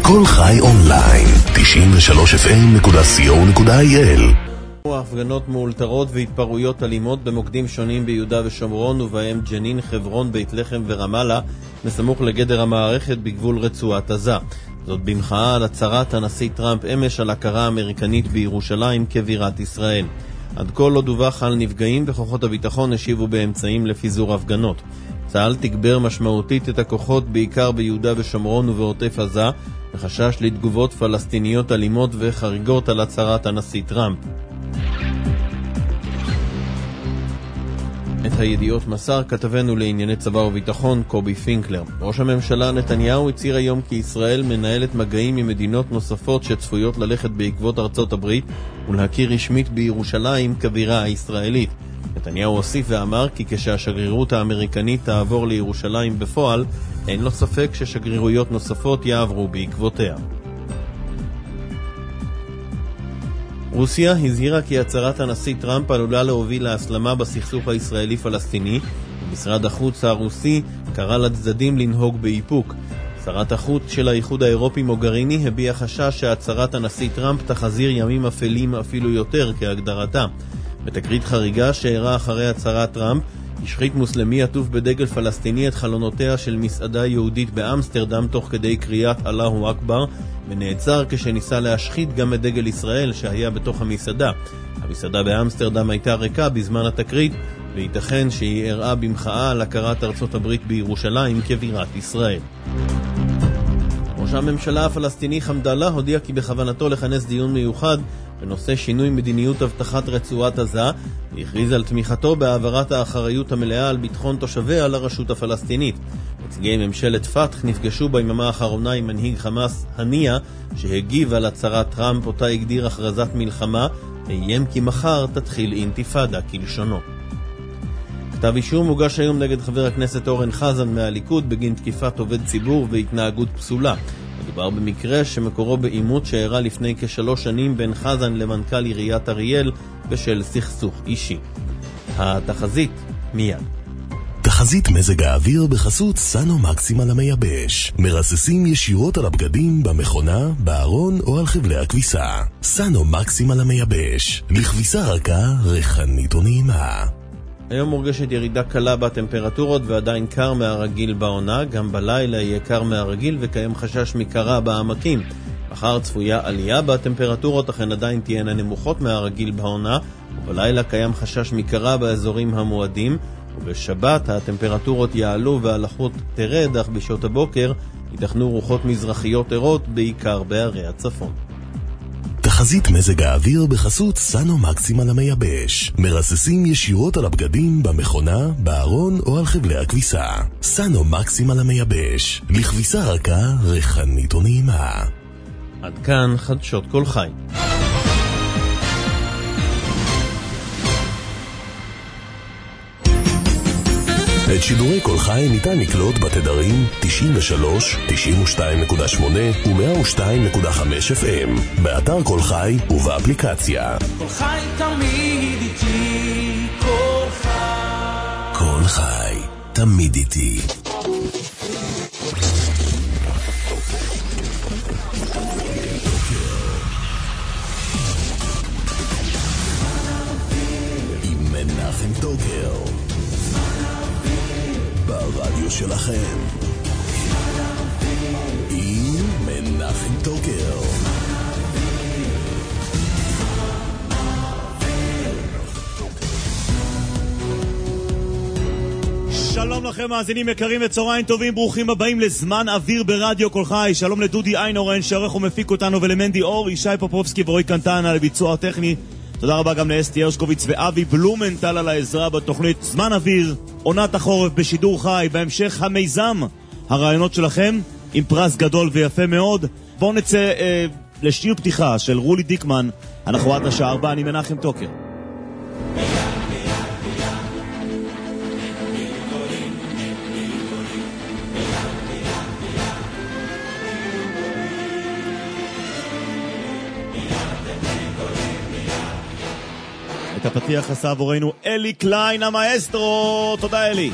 כל חי אונליין, 93fm.co.il. הפגנות מאולתרות והתפרעויות אלימות במוקדים שונים ביהודה ושומרון, ובהם ג'נין, חברון, בית לחם ורמאללה, מסמוך לגדר המערכת בגבול רצועת עזה. זאת במחאה על הצהרת הנשיא טראמפ אמש על הכרה אמריקנית בירושלים כבירת ישראל. עד כה לא דווח על נפגעים, וכוחות הביטחון השיבו באמצעים לפיזור הפגנות. צה"ל תגבר משמעותית את הכוחות בעיקר ביהודה ושומרון ובעוטף עזה, בחשש לתגובות פלסטיניות אלימות וחריגות על הצהרת הנשיא טראמפ. את הידיעות מסר כתבנו לענייני צבא וביטחון קובי פינקלר. ראש הממשלה נתניהו הצהיר היום כי ישראל מנהלת מגעים עם מדינות נוספות שצפויות ללכת בעקבות ארצות הברית ולהכיר רשמית בירושלים כבירה הישראלית. נתניהו הוסיף ואמר כי כשהשגרירות האמריקנית תעבור לירושלים בפועל, אין לו ספק ששגרירויות נוספות יעברו בעקבותיה. רוסיה הזהירה כי הצהרת הנשיא טראמפ עלולה להוביל להסלמה בסכסוך הישראלי-פלסטיני, ומשרד החוץ הרוסי קרא לצדדים לנהוג באיפוק. שרת החוץ של האיחוד האירופי מוגריני הביע חשש שהצהרת הנשיא טראמפ תחזיר ימים אפלים אפילו יותר כהגדרתה. בתקרית חריגה שהראה אחרי הצהרת טראמפ, השחית מוסלמי עטוף בדגל פלסטיני את חלונותיה של מסעדה יהודית באמסטרדם תוך כדי קריאת אללהו אכבר, ונעצר כשניסה להשחית גם את דגל ישראל שהיה בתוך המסעדה. המסעדה באמסטרדם הייתה ריקה בזמן התקרית, וייתכן שהיא הראה במחאה על הכרת ארצות הברית בירושלים כבירת ישראל. ראש הממשלה הפלסטיני חמדאללה הודיע כי בכוונתו לכנס דיון מיוחד בנושא שינוי מדיניות הבטחת רצועת עזה, והכריז על תמיכתו בהעברת האחריות המלאה על ביטחון תושביה לרשות הפלסטינית. נציגי ממשלת פתח נפגשו ביממה האחרונה עם מנהיג חמאס הנייה, שהגיב על הצהרת טראמפ אותה הגדיר הכרזת מלחמה, ואיים כי מחר תתחיל אינתיפאדה כלשונו. כתב אישום מוגש היום נגד חבר הכנסת אורן חזן מהליכוד בגין תקיפת עובד ציבור והתנהגות פסולה. מדובר במקרה שמקורו בעימות שאירע לפני כ3 שנים בין חזן למנכ"ל עיריית אריאל בשל סכסוך אישי. התחזית מיד. תחזית מזג האוויר בחסות סאנו מקסימל המייבש. מרססים ישירות על הבגדים, במכונה, בארון או על חבלי הכביסה. סאנו מקסימל המייבש. לכביסה רכה, ריחנית ונעימה. היום מורגשת ירידה קלה בטמפרטורות ועדיין קר מהרגיל בעונה, גם בלילה יהיה קר מהרגיל וקיים חשש מקרה בעמקים. מחר צפויה עלייה בטמפרטורות, אכן עדיין תהיינה נמוכות מהרגיל בעונה, ובלילה קיים חשש מקרה באזורים המועדים, ובשבת הטמפרטורות יעלו והלחות תרד, אך בשעות הבוקר ייתכנו רוחות מזרחיות ערות בעיקר בערי הצפון. תחזית מזג האוויר בחסות סאנו מקסימל המייבש. מרססים ישירות על הבגדים, במכונה, בארון או על חבלי הכביסה. סאנו מקסימל המייבש. לכביסה רכה, ריחנית ונעימה. עד כאן חדשות כל חי. את שידורי כל חי ניתן לקלוט בתדרים 93, 92.8 ו-102.5 FM, באתר כל חי ובאפליקציה. כל חי תמיד איתי, כל חי. כל חי תמיד איתי. עם מנחם טוקר. ברדיו שלכם עם מנחם טוקר. שלום לכם מאזינים יקרים וצהריים טובים, ברוכים הבאים לזמן אוויר ברדיו כל חי. שלום לדודי איינורן שעורך ומפיק אותנו, ולמנדי אור, ישי פופובסקי ורועי קנטן על הביצוע הטכני. תודה רבה גם לאסתי הרשקוביץ ואבי בלומנטל על העזרה בתוכנית זמן אוויר, עונת החורף בשידור חי. בהמשך המיזם, הרעיונות שלכם עם פרס גדול ויפה מאוד. בואו נצא לשיר פתיחה של רולי דיקמן. אנחנו עד השעה 4, אני מנחם טוקר. את הפתיח עשה עבורנו אלי קליין המאסטרו. תודה אלי.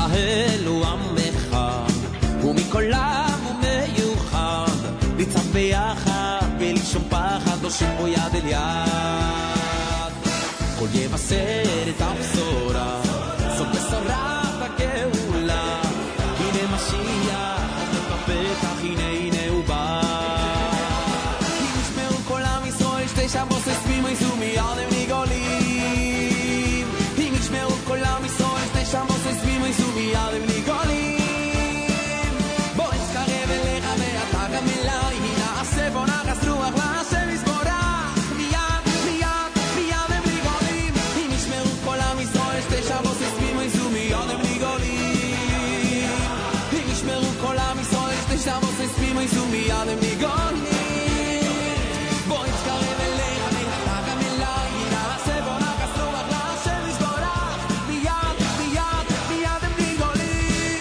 ישראל הוא עם אחד, ומכל עם הוא מיוחד, ניצב ביחד בלי שום פחד, נושיט בו יד אל יד. כל יבשר את הבשורה, זאת בשורת הגאולה, הנה משיח עומד בפתח, הנה הוא בא. אם ישמעו כל עם ישראל שתי שבועות סביב יזו מיד הם נגאולים. אם ישמעו כל עם ישראל שתי שבועות סביב יזו מיד הם נגאולים. בוא נתקרב אליך ואתה גם אליי, נעשה בוא נחס רוח להשם יזבורך. מיד הם נגאולים. אם ישמעו כל עם ישראל שתי שבועות סביב יזו מיד הם נגאולים. אם ישמעו כל עם ישראל שתי שבועות סביב יזו מיד הם נגאולים. בוא נתקרב אליך ואתה גם אליי, נעשה בוא נחס רוח להשם יזבורך. מיד הם נגאולים.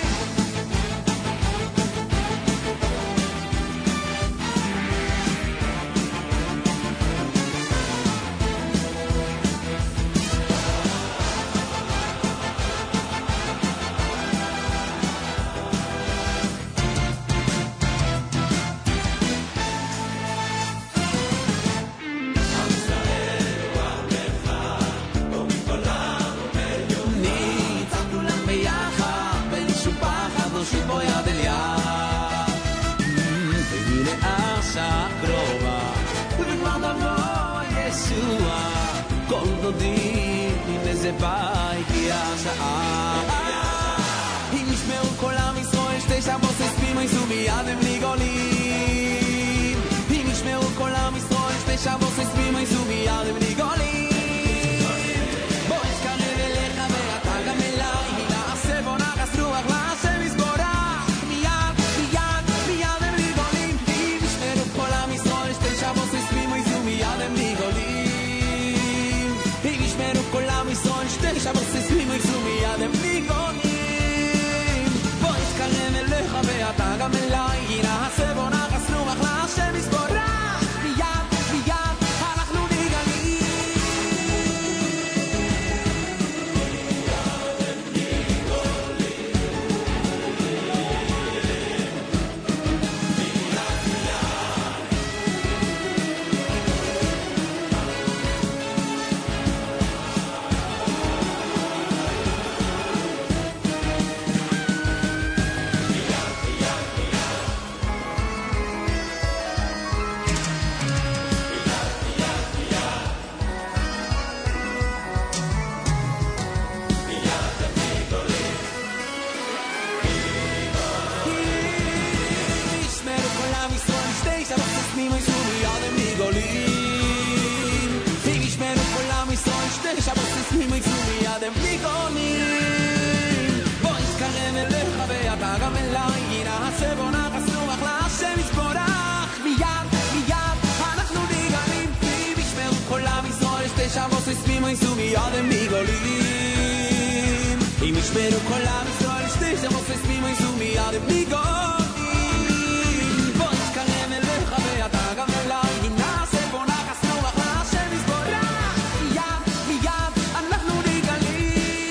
ניצב כולם ביחד, בלי שום פחד, נושיט בו יד אל יד. והנה השעה קרובה, וכבר תבוא ישועה. כל דודי עם איזה בית, כי השעה. אם ישמעו כל עם ישראל שתי שבועות סביב יזו מיד הם נגאולים. אם ישמעו כל עם ישראל שתי שבועות סביב יזו מיד הם נגאולים. בוא נתקרב אליך ואתה גם אליי, נעשה בוא נחס רוח להשם יזבורך. מיד הם נגאולים. אם ישמעו כל עם ישראל שתי שבועות סביב יזו מיד הם נגאולים. אם ישמעו כל עם ישראל שתי שבועות סביב יזו מיד הם נגאולים. בוא נתקרב אליך ואתה גם אליי, נעשה בוא נחס רוח להשם יזבורך. מיד אנחנו נגאלים. ישמעו כל עם ישראל שתי שבועות סביב יזו מיד הם נגאולים. אם ישמעו כל עם ישראל שתי שבועות סביב יזו מיד הם נגאולים. בוא נתקרב אליך ואתה גם אליי, נעשה בוא נחס רוח להשם יזבורך. מיד אנחנו נגאלים. אם ישמעו כל עם ישראל שתי שבועות סביב יזו מיד הם נגאולים. אם ישמעו כל עם ישראל שתי שבועות סביב יזו מיד הם נגאלים. בוא נתקרב אליך ואתה גם אליי, נעשה בוא נחס רוח להשם יזבורך. מיד אנחנו נגאלים.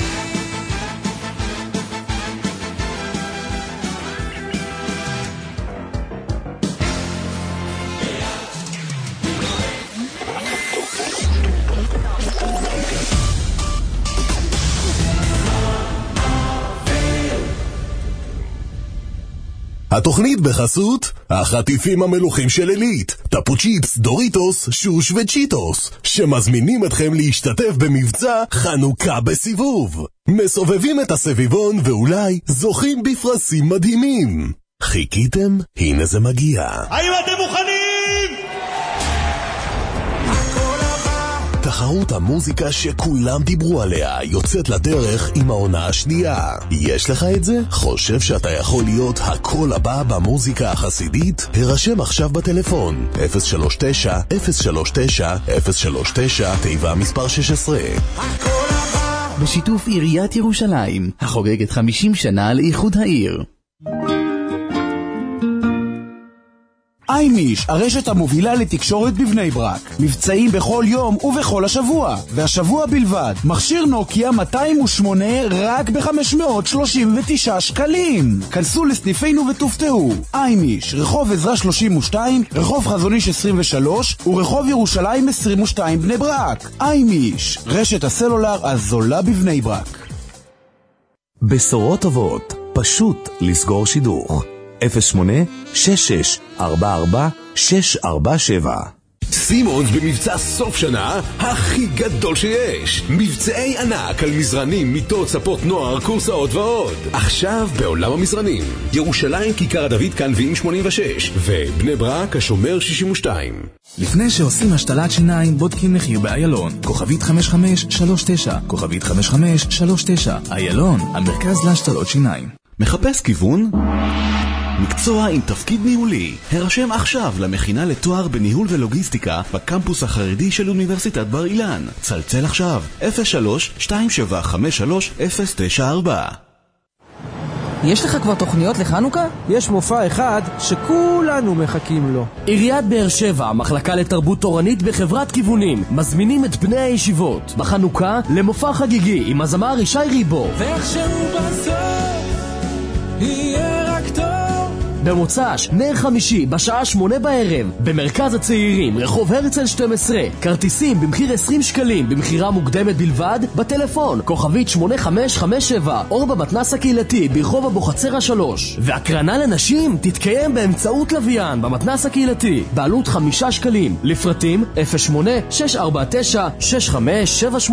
התוכנית בחסות החטיפים המלוכים של עילית, טפו צ'יפס, דוריטוס, שוש וצ'יטוס, שמזמינים אתכם להשתתף במבצע חנוכה בסיבוב. מסובבים את הסביבון ואולי זוכים בפרסים מדהימים. חיכיתם? הנה זה מגיע. האם אתם מוכנים? תחרות המוזיקה שכולם דיברו עליה יוצאת לדרך עם העונה השנייה. יש לך את זה? חושב שאתה יכול להיות הקול הבא במוזיקה החסידית? הרשם עכשיו בטלפון 039-039-039 תיבה מספר 16. בשיתוף עיריית ירושלים, החוגגת 50 שנה לאיחוד העיר. אימיש, הרשת המובילה לתקשורת בבני ברק. מבצעים בכל יום ובכל השבוע. והשבוע בלבד, מכשיר נוקיה 208 רק ב-539 שקלים. כנסו לסניפינו ותופתעו. אימיש, רחוב עזרא 32, רחוב חזוניש 23 ורחוב ירושלים 22 בני ברק. אימיש, רשת הסלולר הזולה בבני ברק. בשורות טובות, פשוט לסגור שידור. 08-66-44-647. סימונס במבצע סוף שנה הכי גדול שיש. מבצעי ענק על מזרנים, מיטות, ספות נוער, קורסאות ועוד. עכשיו בעולם המזרנים, ירושלים כיכר דוד כאן וין 86 ובני ברק השומר 62. לפני שעושים השתלת שיניים בודקים מחיר באיילון. כוכבית 5539, כוכבית 5539. איילון, המרכז להשתלות שיניים. מחפש כיוון? מקצוע עם תפקיד ניהולי. הרשם עכשיו למכינה לתואר בניהול ולוגיסטיקה בקמפוס החרדי של אוניברסיטת בר אילן. צלצל עכשיו 03-2753-094. יש לך כבר תוכניות לחנוכה? יש מופע אחד שכולנו מחכים לו. עיריית באר שבע, מחלקה לתרבות תורנית בחברת כיוונים, מזמינים את בני הישיבות בחנוכה למופע חגיגי עם הזמר ישי ריבו. ואיכשהו בסוף יהיה רק טוב. במוצ"ש, נר חמישי, בשעה 8 בערב, במרכז הצעירים, רחוב הרצל 12. כרטיסים במחיר 20 שקלים, במחירה מוקדמת בלבד, בטלפון, כוכבית 8557, או במתנס הקהילתי, ברחוב אבוחצירא 3. והקרנה לנשים תתקיים באמצעות לוויין, במתנס הקהילתי, בעלות 5 שקלים. לפרטים 08-649-6578.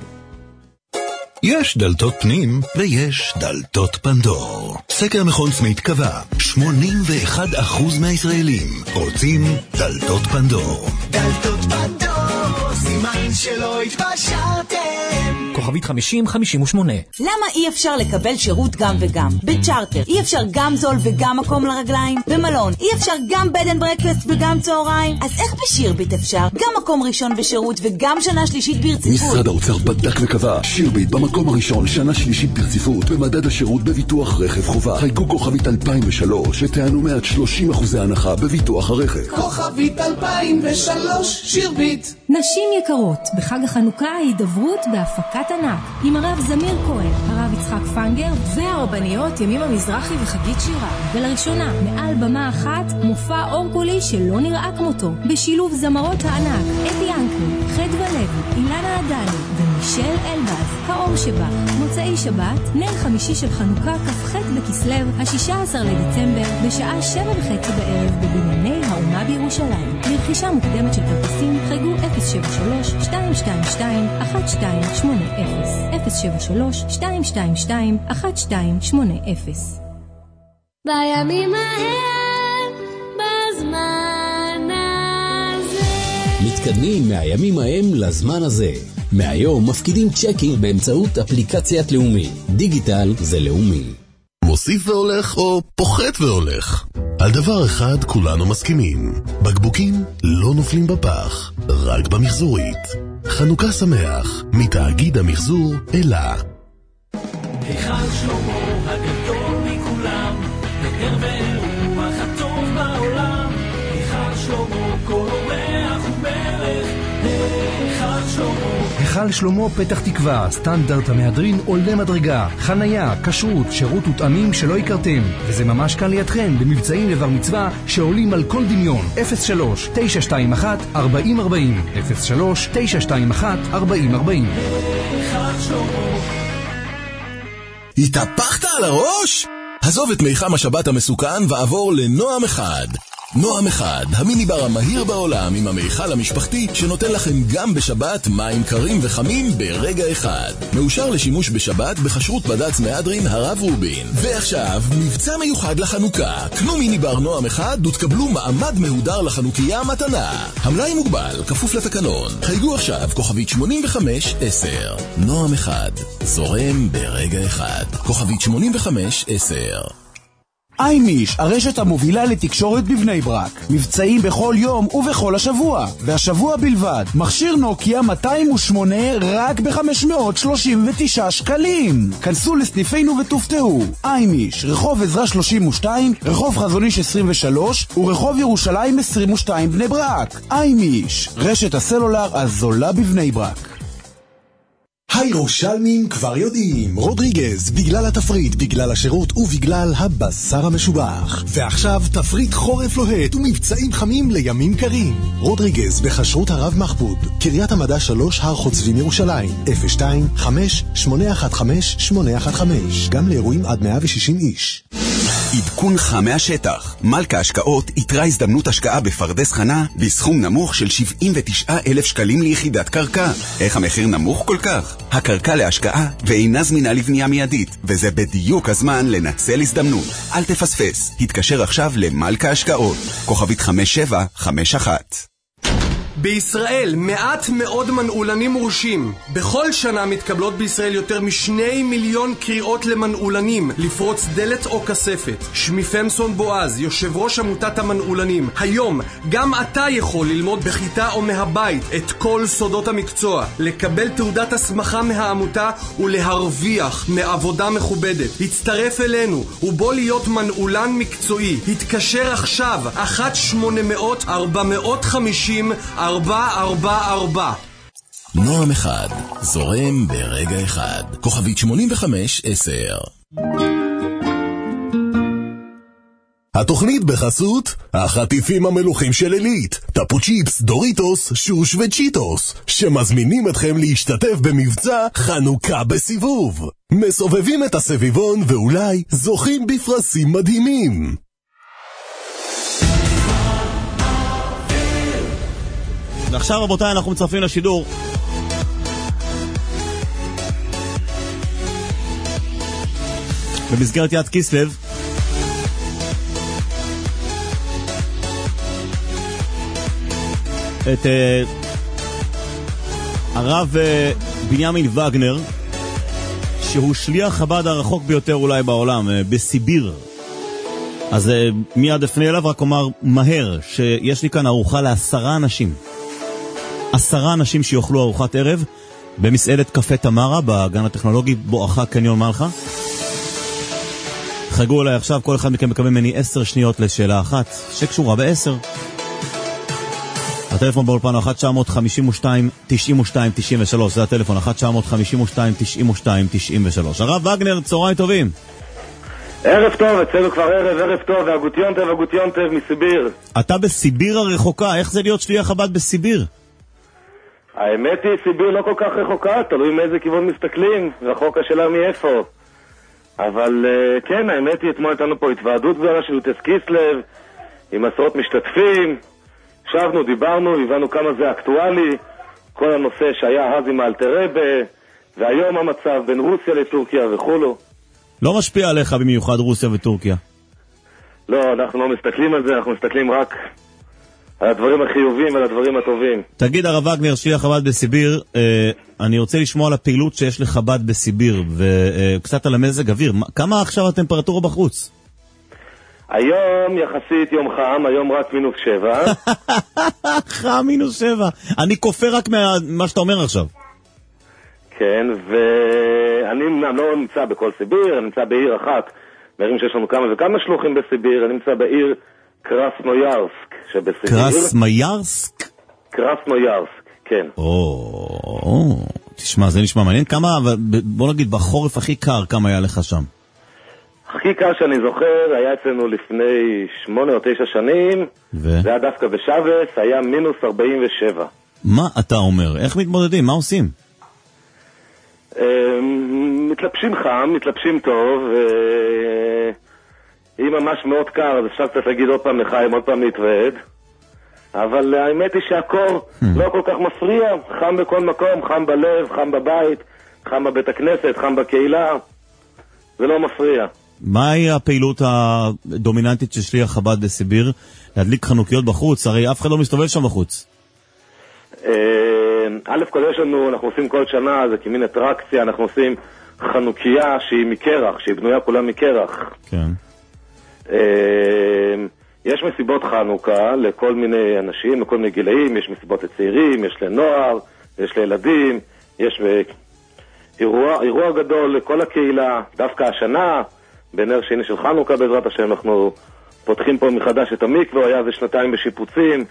יש דלתות פנים ויש דלתות פנדור. סקר מכון סמית קבע 81% מהישראלים רוצים דלתות פנדור. דלתות פנדור, סימן שלא התפשרתם. כוכבית 5058. למה אי אפשר לקבל שירות גם וגם? בצ'ארטר אי אפשר גם זול וגם מקום לרגליים? במלון אי אפשר גם בד אנד ברקפסט וגם צהריים? אז איך בשירביט אפשר? גם מקום ראשון בשירות וגם שנה שלישית ברציפות. משרד האוצר בדק וקבע, שירביט במקום הראשון, שנה שלישית ברציפות במדד השירות בביטוח רכב חובה. חייגו כוכבית 2003 ותענו 130% הנחה בביטוח הרכב. כוכבית 2003 שירביט. נשים יקרות, בחג החנוכה ההידברות בהפקת ענק עם הרב זמיר כהן, הרב יצחק פנגר והרבניות ימימה מזרחי וחגית שירה. ולראשונה מעל במה אחת מופע אור קולי שלא נראה כמותו, בשילוב זמרות הענק אתי ינקל, חדווה לוי, אילנה עדני ומישל אלבאז. האור שבא, מוצאי שבת, נר חמישי של חנוכה כ"ח בכסלו, ה-16 לדצמבר, בשעה 7:30 בערב בבנייני האומה בירושלים. לרכישה מוקדמת של כרטיסים חייגו 073-222-1280 073-222-1280. בימים ההם, בזמן הזה. מתקדמים מהימים ההם לזמן הזה. מהיום מפקידים צ'קים באמצעות אפליקציית לאומי. דיגיטל זה לאומי. מוסיף והולך או פוחת והולך? על דבר אחד כולנו מסכימים. בקבוקים לא נופלים בפח, רק במחזורית. חנוכה שמח, מתאגיד המחזור אלה. היכל שלמה הגדול מכולם, נר ורוח הטוב בעולם. היכל שלמה כל אורח ומלך, היכל שלמה. היכל שלמה פתח תקווה, סטנדרט המהדרין עולה מדרגה, חנייה, כשרות, שירות ותאמים שלא יקרתם, וזה ממש כאן לידכם במבצעים לבר מצווה שעולים על כל דמיון. 03-921-4040 03-921-4040. התהפכת על הראש? עזוב את מיחם השבת המסוכן ועבור לנועם אחד. נועם אחד, המיניבר המהיר בעולם עם המיכל המשפחתי שנותן לכם גם בשבת מים קרים וחמים ברגע אחד. מאושר לשימוש בשבת בחשרות בד"ץ מהדרין הרב רובין. ועכשיו, מבצע מיוחד לחנוכה. קנו מיניבר נועם אחד ותקבלו מעמד מהודר לחנוכיה מתנה. המלאי מוגבל, כפוף לתקנון. חייגו עכשיו, כוכבית 8510. נועם אחד, זורם ברגע אחד. כוכבית 8510. אימיש, הרשת המובילה לתקשורת בבני ברק. מבצעים בכל יום ובכל השבוע. והשבוע בלבד, מכשיר נוקיה 208 רק ב-539 שקלים. כנסו לסניפינו ותופתעו. אימיש, רחוב עזרא 32, רחוב חזוניש 23 ורחוב ירושלים 22 בני ברק. אימיש, רשת הסלולר הזולה בבני ברק. הירושלמים כבר יודעים, רודריגז, בגלל התפריט, בגלל השירות ובגלל הבשר המשובח. ועכשיו תפריט חורף לוהט ומבצעים חמים לימים קרים. רודריגז בחשרות הרב מחבוד, קריית המדע 3, הר חוצבים ירושלים, 02-5-815-815, גם לאירועים עד 160 איש. עדכונך מהשטח. מלכה השקעות יתרה הזדמנות השקעה בפרדס חנה בסכום נמוך של 79,000 שקלים ליחידת קרקע. איך המחיר נמוך כל כך? הקרקע להשקעה ואינה זמינה לבנייה מיידית, וזה בדיוק הזמן לנצל הזדמנות. אל תפספס. התקשר עכשיו למלכה השקעות. כוכבית 5751. בישראל מעט מאוד מנעולנים מורשים. בכל שנה מתקבלות בישראל יותר מ2 מיליון קריאות למנעולנים לפרוץ דלת או כספת. שמי פמסון בועז, יושב ראש עמותת המנעולנים. היום גם אתה יכול ללמוד בכיתה או מהבית את כל סודות המקצוע, לקבל תעודת הסמכה מהעמותה ולהרוויח מעבודה מכובדת. הצטרף אלינו ובוא להיות מנעולן מקצועי. התקשר עכשיו 1-800-450-444. נועם אחד, זורם ברגע אחד. כוכבית 8510. התוכנית בחסות החטיפים המלוכים של אלית, טפו צ'יפס, דוריטוס, שוש וצ'יטוס, שמזמינים אתכם להשתתף במבצע חנוכה בסיבוב. מסובבים את הסביבון ואולי זוכים בפרסים מדהימים. ועכשיו רבותיי אנחנו מצטרפים לשידור במסגרת יד כיסלב. את הרב בנימין וגנר, שהוא שליח חב"ד הרחוק ביותר אולי בעולם, בסיביר. אז מיד אפנה אליו, רק אומר מהר שיש לי כאן ארוחה ל10 אנשים. 10 אנשים שיאכלו ארוחת ערב במסעדת קפה תמרה בגן הטכנולוגי בואכה קניון מלכה. חגו אליי עכשיו, כל אחד מכם מקבל ממני 10 שניות לשאלה אחת שקשורה ב10. הטלפון באולפן 1-952-92-93, זה הטלפון 1-952-92-93. הרב וגנר, צהריים טובים. ערב טוב, אצלנו כבר ערב טוב, והגוטיונטב מסיביר. אתה בסיביר הרחוקה, איך זה להיות שליח חב"ד בסיביר? האמת היא, סיביר לא כל כך רחוקה, תלוי מאיזה כיוון מסתכלים, רחוק השאלה מאיפה. אבל כן, האמת היא, אתמול הייתנו פה התוועדות גדולה של יוטס קיסלב, עם עשרות משתתפים, שבנו, דיברנו, הבנו כמה זה אקטואלי, כל הנושא שהיה אז עם האלטרבה, והיום המצב בין רוסיה לטורקיה וכולו. לא משפיע עליך במיוחד רוסיה וטורקיה? לא, אנחנו לא מסתכלים על זה, אנחנו מסתכלים רק על הדברים החיובים ועל הדברים הטובים. תגיד הרב וגנר, שליח חב"ד בסיביר, אני רוצה לשמוע על הפעילות שיש לחב"ד בסיביר, וקצת על המזג אוויר. כמה עכשיו הטמפרטורה בחוץ? היום יחסית יום חם, היום רק -7. חם -7. אני כופר רק מה שאתה אומר עכשיו. כן, ואני לא נמצא בכל סיביר, אני נמצא בעיר אחת, מערים שיש לנו כמה וכמה שלוחים בסיביר, אני נמצא בעיר קרסנויארסק שבסיביר. קרסמיירסק? קרסנויארסק, כן. תשמע, זה נשמע מעניין. כמה, בוא נגיד, בחורף הכי קר, כמה היה לך שם? הכי קר שאני זוכר היה אצלנו לפני 8 או 9 שנים, זה היה דווקא בשבס, היה -47. מה אתה אומר? איך מתמודדים? מה עושים? מתלבשים חם, מתלבשים טוב, אם ממש מאוד קר אז אפשר קצת להגיד עוד פעם לחיים, עוד פעם להתוועד, אבל האמת היא שהקור לא כל כך מפריע, חם בכל מקום, חם בלב, חם בבית, חם בבית הכנסת, חם בקהילה, זה לא מפריע. מהי הפעילות הדומיננטית של שליח חב"ד בסיביר? להדליק חנוכיות בחוץ? הרי אף אחד לא מסתובב שם בחוץ. א' כל יש לנו, אנחנו עושים כל שנה, זה כמין אטרקציה, אנחנו עושים חנוכיה שהיא מקרח, שהיא בנויה כולה מקרח. כן. יש מסיבות חנוכה לכל מיני אנשים, לכל מיני גילאים, יש מסיבות לצעירים, יש לנוער, יש לילדים, יש אירוע גדול לכל הקהילה, דווקא השנה, בנר שני של חנוכה בעזרת השם, אנחנו פותחים פה מחדש את המקווה, היה זה 2 בשיפוצים.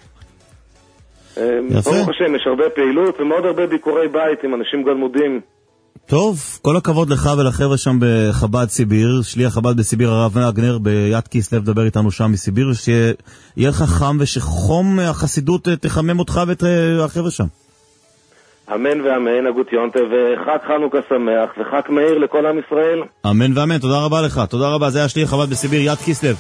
ברוך השם, יש הרבה פעילות ומאוד הרבה ביקורי בית עם אנשים גלמודים. טוב, כל הכבוד לך ולחבר'ה שם בחב"ד סיביר, שליח חב"ד בסיביר הרב וגנר ביד כיסלב, דבר איתנו שם מסיביר, שיהיה לך חם ושחום החסידות תחמם אותך ואת החבר'ה שם. אמן ואמן, הגות יונטה, וחג חנוכה שמח וחג מאיר לכל עם ישראל. אמן ואמן, תודה רבה לך, תודה רבה, זה היה שליח חב"ד בסיביר, יד כיסלב.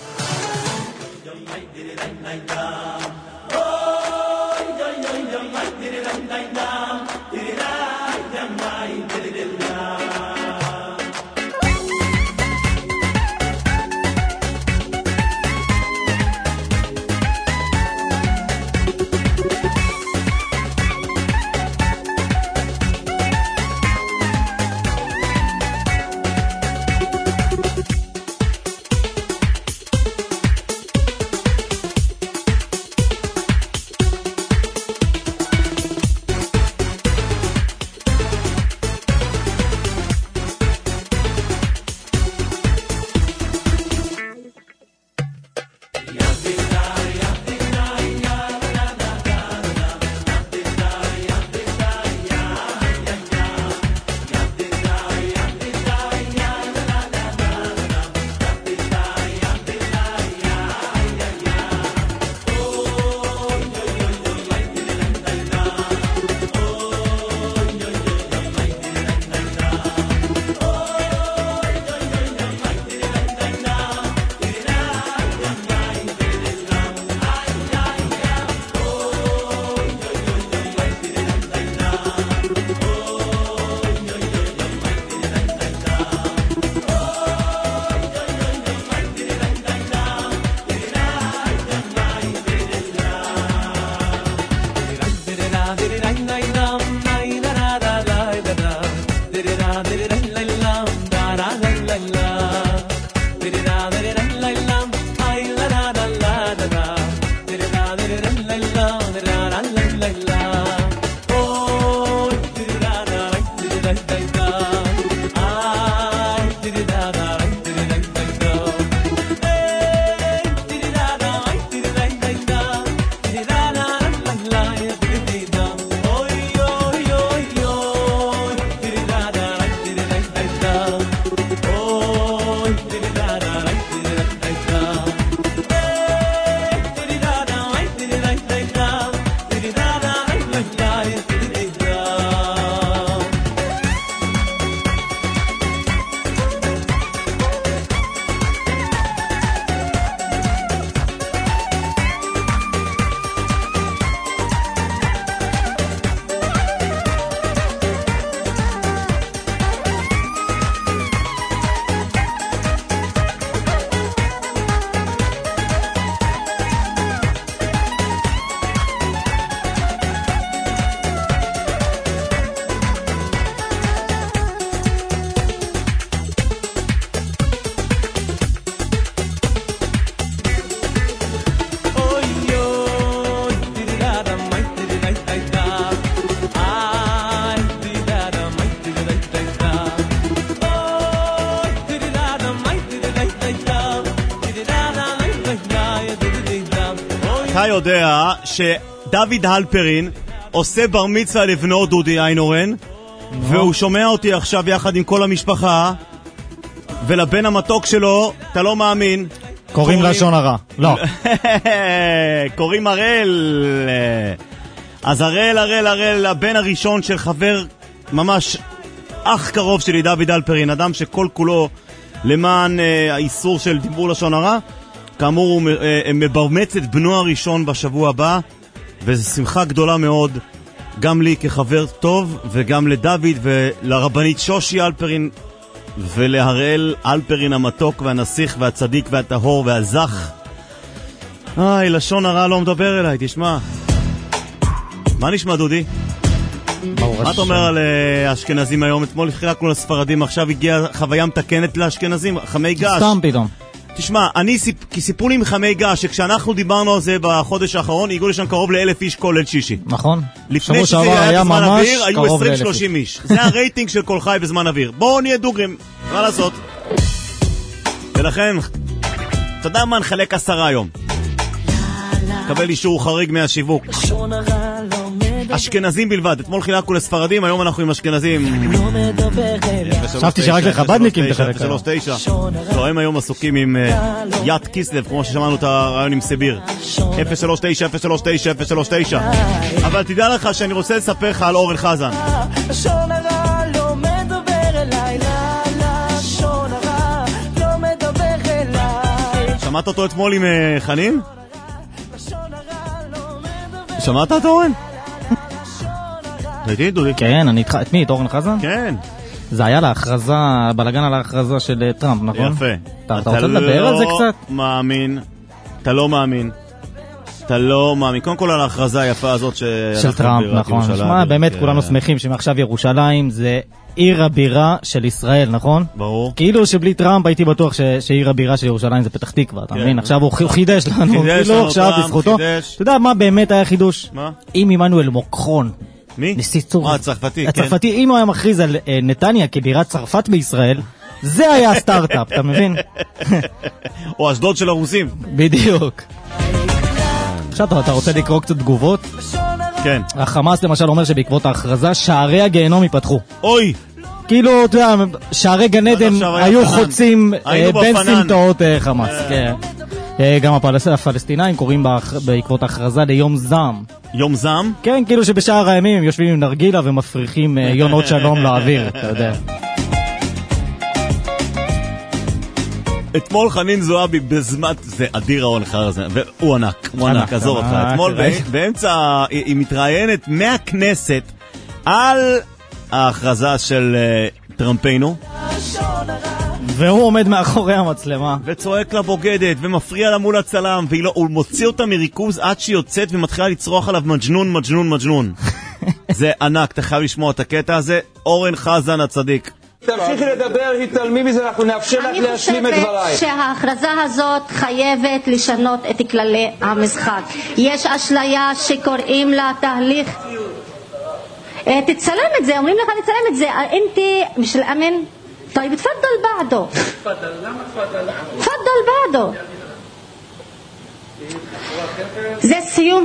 אתה יודע שדוד הלפרין עושה בר מצווה לבנו דודי איינורן, והוא שומע אותי עכשיו יחד עם כל המשפחה, ולבן המתוק שלו, אתה לא מאמין, קוראים לשון הרע. לא. קוראים הראל. אז הראל, הבן הראשון של חבר ממש אח קרוב שלי, דוד הלפרין, אדם שכל כולו למען האיסור של דיבור לשון הרע. כאמור, הוא מברמץ את בנו הראשון בשבוע הבא, וזו שמחה גדולה מאוד, גם לי כחבר טוב, וגם לדוד ולרבנית שושי הלפרין, ולהראל הלפרין המתוק והנסיך והצדיק והטהור והזך. לשון הרע לא מדבר אליי, תשמע. מה נשמע, דודי? מה אתה אומר על האשכנזים היום? אתמול חילקנו לספרדים, עכשיו הגיעה חוויה מתקנת לאשכנזים, חמי געש. סתם פתאום. תשמע, כי סיפרו לי מחמי גש שכשאנחנו דיברנו על זה בחודש האחרון, הגיעו לשם קרוב ל1,000 איש כל ליל שישי. נכון. לפני שזה היה בזמן אוויר, היו 20-30 איש. זה הרייטינג של כל חי בזמן אוויר. בואו נהיה דוגרים, מה לעשות? ולכן, אתה יודע מה, נחלק 10 היום. קבל אישור חריג מהשיווק. אשכנזים בלבד. אתמול חילקנו לספרדים, היום אנחנו עם אשכנזים. חשבתי שרק לחבדניקים בחלק. 3-9. לא, הם היום עסוקים עם יד קיסלב, כמו ששמענו את הרעיון עם סביר. 039, 039, 039. אבל תדע לך שאני רוצה לספר לך על אורן חזן. שמעת אותו אתמול עם חנין? שמעת את אורן? ראיתי, דודי? כן, אני איתך, את מי? את אורן חזן? כן. זה היה להכרזה, בלגן על ההכרזה של טראמפ, נכון? יפה. אתה רוצה לדבר על זה קצת? אתה לא מאמין. אתה לא מאמין. קודם כל על ההכרזה היפה הזאת של טראמפ, נכון. שמע, באמת כולנו שמחים שמעכשיו ירושלים זה עיר הבירה של ישראל, נכון? ברור. כאילו שבלי טראמפ הייתי בטוח שעיר הבירה של ירושלים זה פתח תקווה, אתה מבין? עכשיו הוא חידש לנו, כאילו עכשיו בזכותו. אתה יודע מה באמת היה חידוש? מה? אם עמנואל מקרון, מי? נשיא צרפת. הצרפתי, כן. הצרפתי, אם הוא היה מכריז על נתניה כבירת צרפת בישראל, זה היה הסטארט-אפ, אתה מבין? או אשדוד של הרוסים. בדיוק. עכשיו אתה רוצה לקרוא קצת תגובות? כן. החמאס למשל אומר שבעקבות ההכרזה שערי הגיהנום ייפתחו. אוי! כאילו, אתה יודע, שערי גן עדן היו חוצים בין סמטאות חמאס. גם הפלסטינאים קוראים בעקבות ההכרזה ליום זעם. יום זעם? כן, כאילו שבשאר הימים הם יושבים עם נרגילה ומפריחים יונות שלום לאוויר, אתה יודע. אתמול חנין זועבי בזמן, זה אדיר אורן חזן, והוא ענק, הוא ענק, עזור אותך. אתמול באמצע, היא מתראיינת מהכנסת על ההכרזה של טראמפינו. והוא עומד מאחורי המצלמה. וצועק לה בוגדת, ומפריע לה מול הצלם, והוא מוציא אותה מריכוז עד שהיא יוצאת ומתחילה לצרוח עליו מג'נון, מג'נון, מג'נון. זה ענק, אתה חייב לשמוע את הקטע הזה. אורן חזן הצדיק. תמשיכי לדבר, התעלמי מזה, אנחנו נאפשר לך להשלים את דבריי. אני חושבת שההכרזה הזאת חייבת לשנות את כללי המשחק. יש אשליה שקוראים לה תהליך. תצלם את זה, אומרים לך לצלם את זה. אינתי مش الأمن طيب تفضل بعده تفضل بعده זה סיום.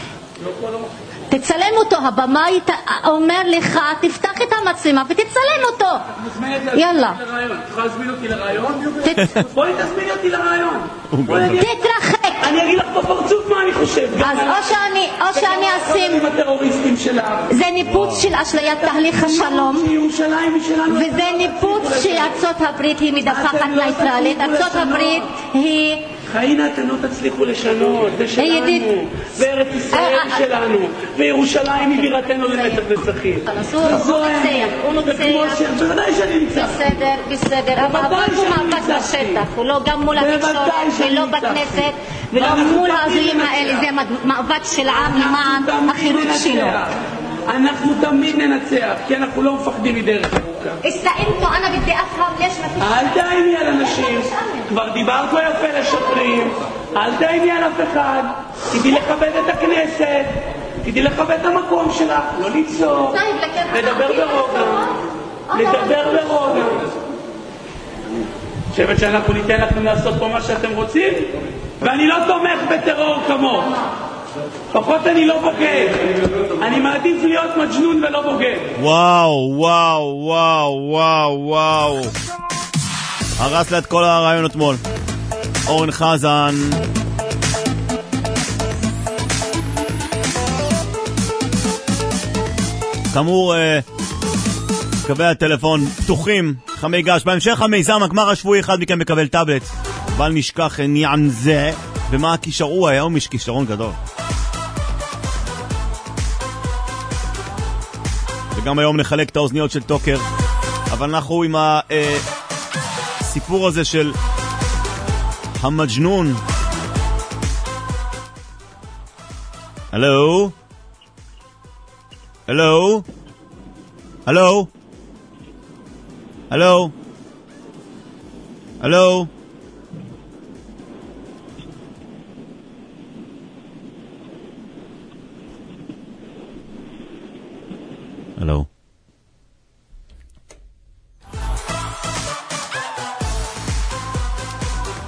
תצלם אותו, הבמאי אומר לך, תפתח את המצלמה ותצלם אותו. יאללה. תוכל להזמין אותי לרעיון? בואי תזמיני אותי לרעיון. תתרחק. אני אגיד לך בפרצוף מה אני חושב. אז או שאני אשים, זה ניפוץ של אשליית תהליך השלום, וזה ניפוץ שארצות הברית היא מדווחת נייטרלית. ארצות הברית היא חיינה, אתם לא תצליחו לשנות, זה שלנו, וארץ ישראל שלנו, וירושלים היא בירתנו לנצח נצחים. הוא נוצח. בוודאי שאני נצח. בסדר, אבל הוא מאבק בשטח, הוא לא גם מול התקשורת, ולא בכנסת, ולא מול הזויים האלה, זה מאבק של עם למען החירות שלו. אנחנו תמיד ננצח, כי אנחנו לא מפחדים מדרך ארוכה. הסתאמתו, אני בדי אפהם, יש מפיש. אל תאיימי על אנשים, כבר דיברת פה יפה לשוטרים, אל תאיימי על אף אחד, תדעי לכבד את הכנסת, תדעי לכבד את המקום שלך, לא ליצור, לדבר ברוגע. חושבת שאנחנו ניתן לכם לעשות פה מה שאתם רוצים, ואני לא תומך בטרור כמוך. פחות אני לא בוגד, אני מעדיף להיות מג'נון ולא בוגד. וואו הרס לה את כל הרעיון אתמול אורן חזן. כאמור קווי הטלפון פתוחים, חמי גש. בהמשך המיזם הגמר השבועי, אחד מכם מקבל טאבלט, אבל נשכח עניין זה. ומה הכישרון? היום יש כישרון גדול, וגם היום נחלק את האוזניות של טוקר. אבל אנחנו עם הסיפור הזה של המג'נון. הלו? הלו? הלו? הלו? הלו?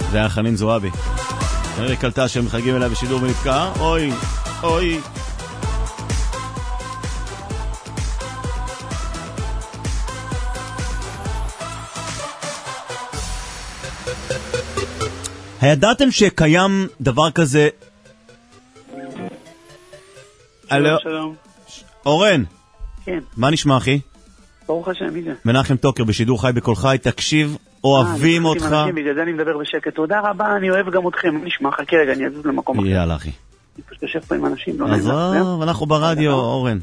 זה היה חנין זועבי. כנראה קלטה שהם מחגים אליה בשידור ונתקעה. אוי, אוי. הידעתם שקיים דבר כזה? שלום. אורן. כן. מה נשמע, אחי? ברוך השם, מי זה? מנחם טוקר בשידור חי בכל חי, תקשיב, אוהבים אותך. בגלל זה אני מדבר בשקט. תודה רבה, אני אוהב גם אתכם. מה נשמע? חכה רגע, אני אזוז למקום אחר. יאללה, אחי. אני פשוט יושב פה עם אנשים, לא עזוב, אנחנו ברדיו, אורן.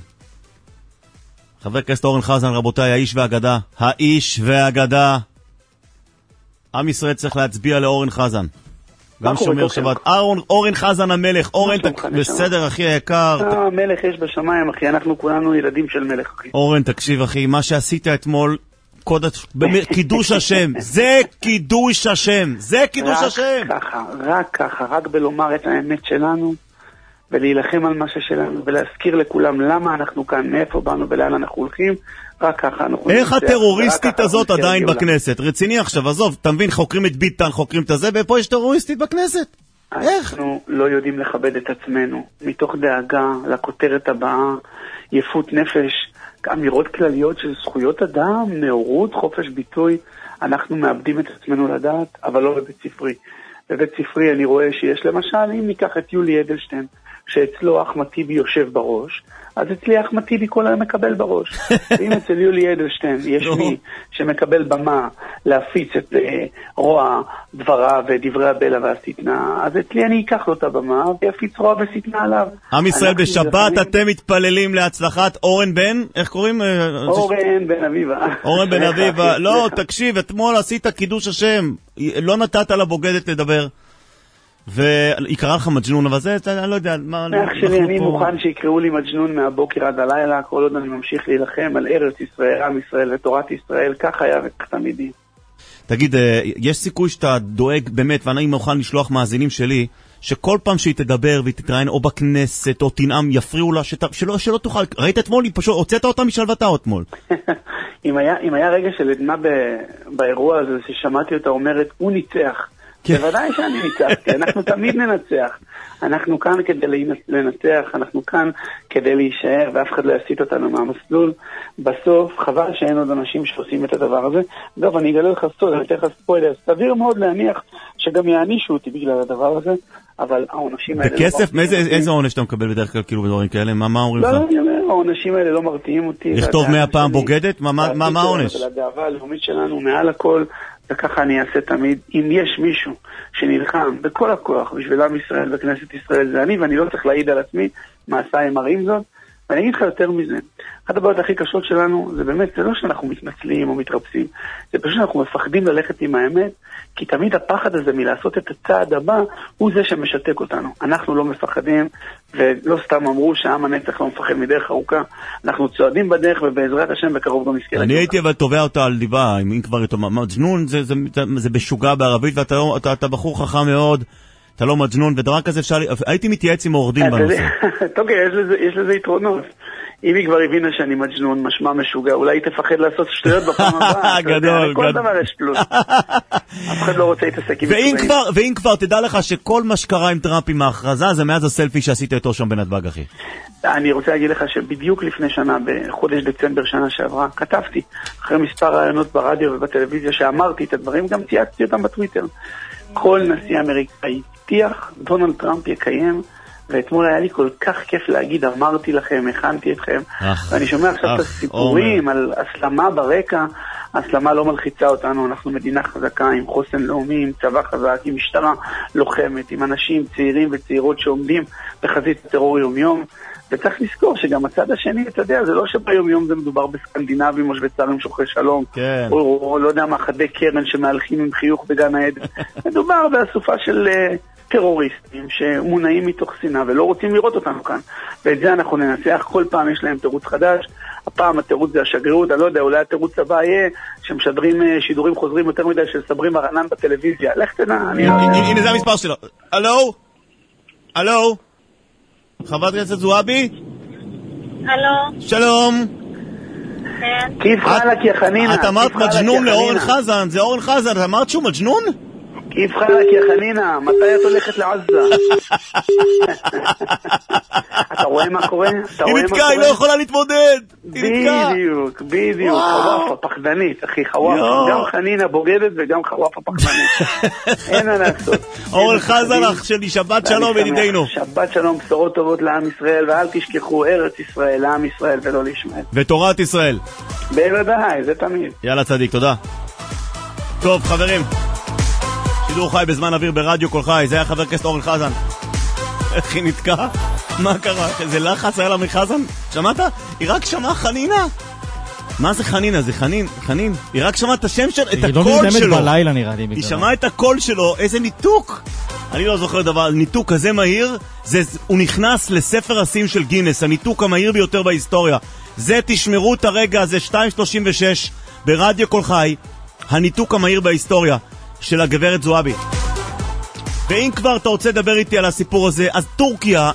חבר הכנסת אורן חזן, רבותיי, האיש והאגדה. האיש והאגדה. עם ישראל צריך להצביע לאורן חזן. גם שומר שבת. אורן חזן המלך. אורן, בסדר, אחי היקר. המלך יש בשמיים, אחי. אנחנו כולנו ילדים של מלך, אחי. אורן, תקשיב, אחי. מה שעשית אתמול, קידוש השם. זה קידוש השם. זה קידוש השם. רק ככה. רק בלומר את האמת שלנו, ולהילחם על מה ששלנו, ולהזכיר לכולם למה אנחנו כאן, מאיפה באנו ולאן אנחנו הולכים. רק ככה. איך הטרוריסטית הזאת עדיין בכנסת? רציני עכשיו, עזוב, אתה מבין, חוקרים את ביטן, חוקרים את זה, ופה יש טרוריסטית בכנסת. איך? אנחנו לא יודעים לכבד את עצמנו, מתוך דאגה לכותרת הבאה, יפות נפש, אמירות כלליות של זכויות אדם, נאורות, חופש ביטוי, אנחנו מאבדים את עצמנו לדעת, אבל לא בבית ספרי. בבית ספרי אני רואה שיש למשל, אם ניקח את יולי אדלשטיין, שאצלו אחמד טיבי יושב בראש, אז אצלי אחמד טיבי כל היום מקבל בראש. ואם אצל יולי אדלשטיין יש מי שמקבל במה להפיץ את רוע דברה ודברי הבלע והסתנה, אז אצלי אני אקח לו את הבמה ויפיץ רוע וסתנה עליו. עם ישראל, בשבת אתם מתפללים להצלחת אורן בן, איך קוראים? אורן בן אביבה. אורן בן אביבה. לא, תקשיב, אתמול עשית קידוש השם, לא נתת לבוגדת לדבר. ויקרא לך מג'נון, אבל זה, אני לא יודע מה... אח שלי, אני מוכן שיקראו לי מג'נון מהבוקר עד הלילה, כל עוד אני ממשיך להילחם על ארץ ישראל, עם ישראל ותורת ישראל, כך היה וכך תמידי. תגיד, יש סיכוי שאתה דואג באמת, ואני מוכן לשלוח מאזינים שלי, שכל פעם שהיא תדבר והיא תתראיין או בכנסת או תנאם, יפריעו לה, שלא תוכל... ראית אתמול, פשוט הוצאת אותה משלוותה אתמול. אם היה רגע של עדנה באירוע הזה, ששמעתי אותה אומרת, הוא ניצח. בוודאי שאני ניצחתי, אנחנו תמיד ננצח. אנחנו כאן כדי לנצח, אנחנו כאן כדי להישאר, ואף אחד לא יסיט אותנו מהמסלול. בסוף, חבל שאין עוד אנשים שעושים את הדבר הזה. טוב, אני אגלה לך סוד, אני אתן לך ספוילר. סביר מאוד להניח שגם יענישו אותי בגלל הדבר הזה, אבל העונשים האלה... בכסף? איזה עונש אתה מקבל בדרך כלל כאילו בדברים כאלה? מה אומרים לך? לא, העונשים האלה לא מרתיעים אותי. לכתוב 100 פעם בוגדת? מה העונש? הגאווה הלאומית שלנו מעל הכל, וככה אני אעשה תמיד. אם יש מישהו שנלחם בכל הכוח בשביל עם ישראל וכנסת ישראל, זה אני, ואני לא צריך להעיד על עצמי, מעשיי מראים זאת. ואני אגיד לך יותר מזה, אחת הבעיות הכי קשות שלנו, זה באמת, זה לא שאנחנו מתנצלים או מתרפסים, זה פשוט שאנחנו מפחדים ללכת עם האמת, כי תמיד הפחד הזה מלעשות את הצעד הבא, הוא זה שמשתק אותנו. אנחנו לא מפחדים, ולא סתם אמרו שהעם הנצח לא מפחד מדרך ארוכה, אנחנו צועדים בדרך, ובעזרת השם בקרוב גם נזכה. אני הייתי אבל תובע אותה על דיבה, אם כבר יותר, מג'נון זה בשוגע בערבית, ואתה בחור חכם מאוד, אתה לא מג'נון, ודבר כזה אפשר... הייתי מתייעץ עם עורך-דין בנושא. טוב, יש לזה יתרונות. אם היא כבר הבינה שאני מג'נון, משמע משוגע, אולי היא תפחד לעשות שטויות בפעם הבאה. גדול. כל דבר יש פלוס. אף אחד לא רוצה להתעסק עם משוגעים. ואם כבר, תדע לך שכל מה שקרה עם טראמפ עם ההכרזה, זה מאז הסלפי שעשית איתו שם בנתב"ג, אחי. אני רוצה להגיד לך שבדיוק לפני שנה, בחודש דצמבר שנה שעברה, כתבתי, אחרי מספר רעיונות ברדיו ובטלוויזיה, שאמרתי את הדברים, גם צייצתי אותם בטוויטר. כל נשיא אמריקאי הבטיח, דונלד טראמפ יקיים, ואתמול היה לי כל כך כיף להגיד, אמרתי לכם, הכנתי אתכם, ואני שומע עכשיו את הסיפורים על הסלמה ברקע. הסלמה לא מלחיצה אותנו, אנחנו מדינה חזקה עם חוסן לאומי, עם צבא חזק, עם משטרה לוחמת, עם אנשים צעירים וצעירות שעומדים בחזית הטרור יום-יום, וצריך לזכור שגם הצד השני, אתה יודע, זה לא שביום יום זה מדובר בסקנדינבים או שוויצרים שוחרי שלום, כן. או לא יודע מה, חדי קרן שמהלכים עם חיוך בגן העדן. מדובר באסופה של טרוריסטים שמונעים מתוך שנאה ולא רוצים לראות אותנו כאן. ואת זה אנחנו ננצח, כל פעם יש להם תירוץ חדש, הפעם התירוץ זה השגרירות, אני לא יודע, אולי התירוץ הבא יהיה שמשדרים שידורים חוזרים יותר מדי של סברי מרנן בטלוויזיה. לך תדע, אני לא יודע. הנה זה המספר שלו. אלו? אלו? חברת הכנסת זועבי? אלו? שלום. כן. כיף חלק יא חנינה. את אמרת מג'נון לאורן חזן, זה אורן חזן, את אמרת שהוא מג'נון? כיף חלק יא חנינה, מתי את הולכת לעזה? אתה רואה מה קורה? היא נתקעה, היא לא יכולה להתמודד. בדיוק, בדיוק. חוואפה פחדנית, אחי, חוואפה. גם חנינה בוגדת וגם חוואפה פחדנית. אין מה לעשות. אורן חזן אח שלי, שבת שלום ידידינו. שבת שלום, בשורות טובות לעם ישראל, ואל תשכחו ארץ ישראל, לעם ישראל ולא לישמעאל. ותורת ישראל. בוודאי, זה תמיד. יאללה צדיק, תודה. טוב חברים, שידור חי בזמן אוויר ברדיו כל חי. זה היה חבר כנסת אורן חזן. איך היא נתקעה? מה קרה? איזה לחץ היה לה מחזן? שמעת? היא רק שמעה חנינה. מה זה חנינה? זה חנין. היא רק שמעה את השם שלו, את הקול שלו. היא לא נרדמת בלילה נראה לי. היא שמעה את הקול שלו, איזה ניתוק. אני לא זוכר דבר, ניתוק כזה מהיר, הוא נכנס לספר השיאים של גינס, הניתוק המהיר ביותר בהיסטוריה. זה תשמרו את הרגע, זה 2:36 ברדיו כל חי, הניתוק המהיר בהיסטוריה של הגברת זועבי. ואם כבר אתה רוצה לדבר איתי על הסיפור הזה, אז טורקיה...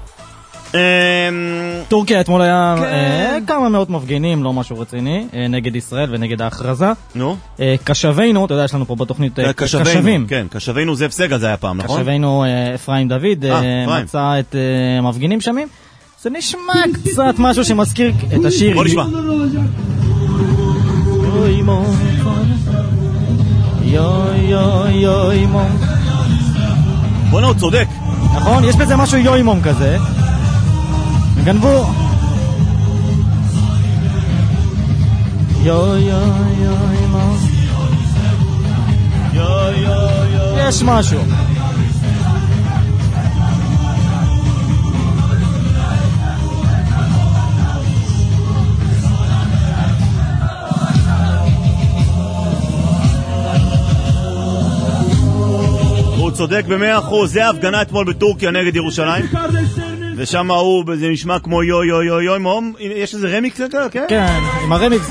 טורקיה אתמול היה כמה מאות מפגינים, לא משהו רציני, נגד ישראל ונגד ההכרזה. נו? קשבינו, אתה יודע, יש לנו פה בתוכנית קשבים. כן, קשבינו זה הפסגה, זה היה פעם, נכון? קשבינו אפרים דוד מצא את המפגינים שמים. זה נשמע קצת משהו שמזכיר את השיר. בוא נשמע. יוי מום יוי מום. בוא'נה, הוא צודק. נכון, יש בזה משהו יוי מום כזה. גנבו יוי מום. יש משהו. הוא צודק ב100%. זה ההפגנה אתמול בטורקיה נגד ירושלים, ושם זה נשמע כמו יוי יוי יוי יוי מום. יש איזה רמיקס כזה, כן? כן, עם הרמיקס.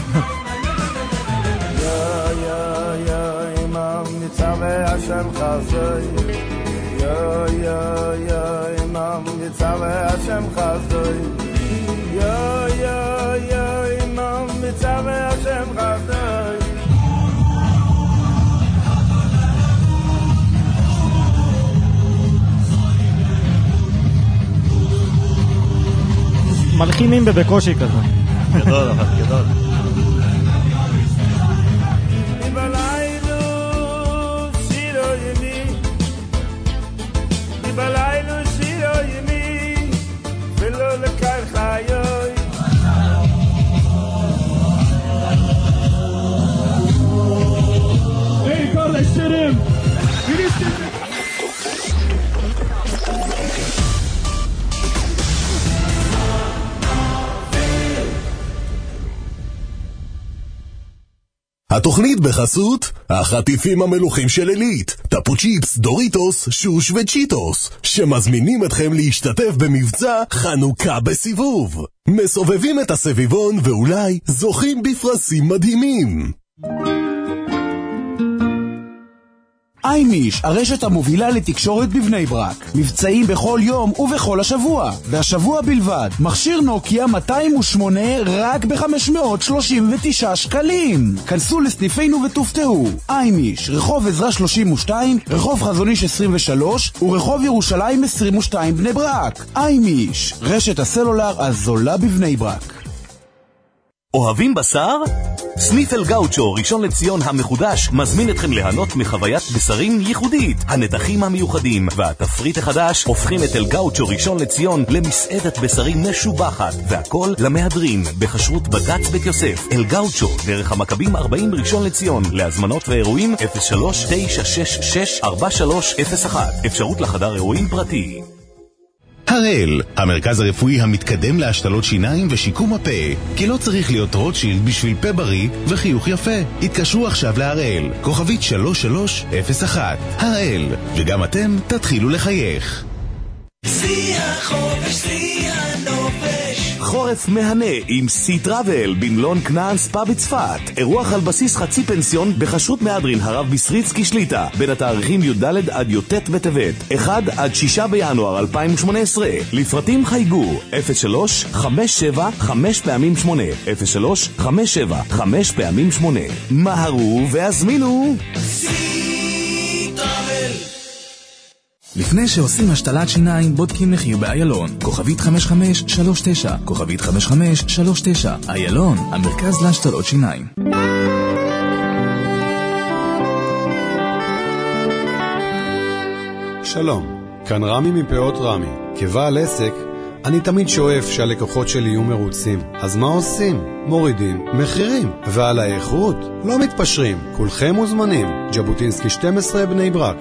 יוי יוי יוי מום יצווה השם חזוי, יוי יוי יוי מום יצווה השם חזוי, יוי יוי יוי מום יצווה השם חזוי. מלחינים בבקושי כזה. גדול, אבל גדול. בלילה שירו ימי, בלילה שירו ימי, ולא לקר חיי. היי kardeşlerim, Filistin'de התוכנית בחסות החטיפים המלוכים של אלית, טפו צ'יפס, דוריטוס, שוש וצ'יטוס, שמזמינים אתכם להשתתף במבצע חנוכה בסיבוב. מסובבים את הסביבון ואולי זוכים בפרסים מדהימים. אימיש, הרשת המובילה לתקשורת בבני ברק. מבצעים בכל יום ובכל השבוע. והשבוע בלבד, מכשיר נוקיה 208 רק ב-539 שקלים. כנסו לסניפינו ותופתעו. אימיש, רחוב עזרא 32, רחוב חזוניש 23 ורחוב ירושלים 22 בני ברק. אימיש, רשת הסלולר הזולה בבני ברק. אוהבים בשר? סניף אל גאוצ'ו ראשון לציון המחודש מזמין אתכם ליהנות מחוויית בשרים ייחודית. הנתחים המיוחדים והתפריט החדש הופכים את אל גאוצ'ו ראשון לציון למסעדת בשרים משובחת, והכל למהדרין בכשרות בד"ץ בית יוסף. אל גאוצ'ו, דרך המכבים 40 ראשון לציון. להזמנות ואירועים 03-966-4301. אפשרות לחדר אירועים פרטי. הראל, המרכז הרפואי המתקדם להשתלות שיניים ושיקום הפה, כי לא צריך להיות רוטשילד בשביל פה בריא וחיוך יפה. התקשרו עכשיו להראל, כוכבית 3301. הראל, וגם אתם תתחילו לחייך. שיא החופש, שיא הנופש, חורף מהנה עם סי טראבל במלון כנען ספא בצפת. אירוח על בסיס חצי פנסיון בחשות מהדרין הרב ביסריצקי שליטה בין התאריכים י"ד עד י"ט בטבת 1 עד 6 בינואר 2018. לפרטים חייגו 03-57-5x8 03-57-5x8. מהרו והזמינו. סי טראבל. לפני שעושים השתלת שיניים, בודקים מחיר באיילון. כוכבית 5539, כוכבית 5539. איילון, המרכז להשתלות שיניים. שלום, כאן רמי מפאות רמי. כבעל עסק, אני תמיד שואף שהלקוחות שלי יהיו מרוצים. אז מה עושים? מורידים מחירים. ועל האיכות לא מתפשרים. כולכם מוזמנים. ז'בוטינסקי 12 בני ברק,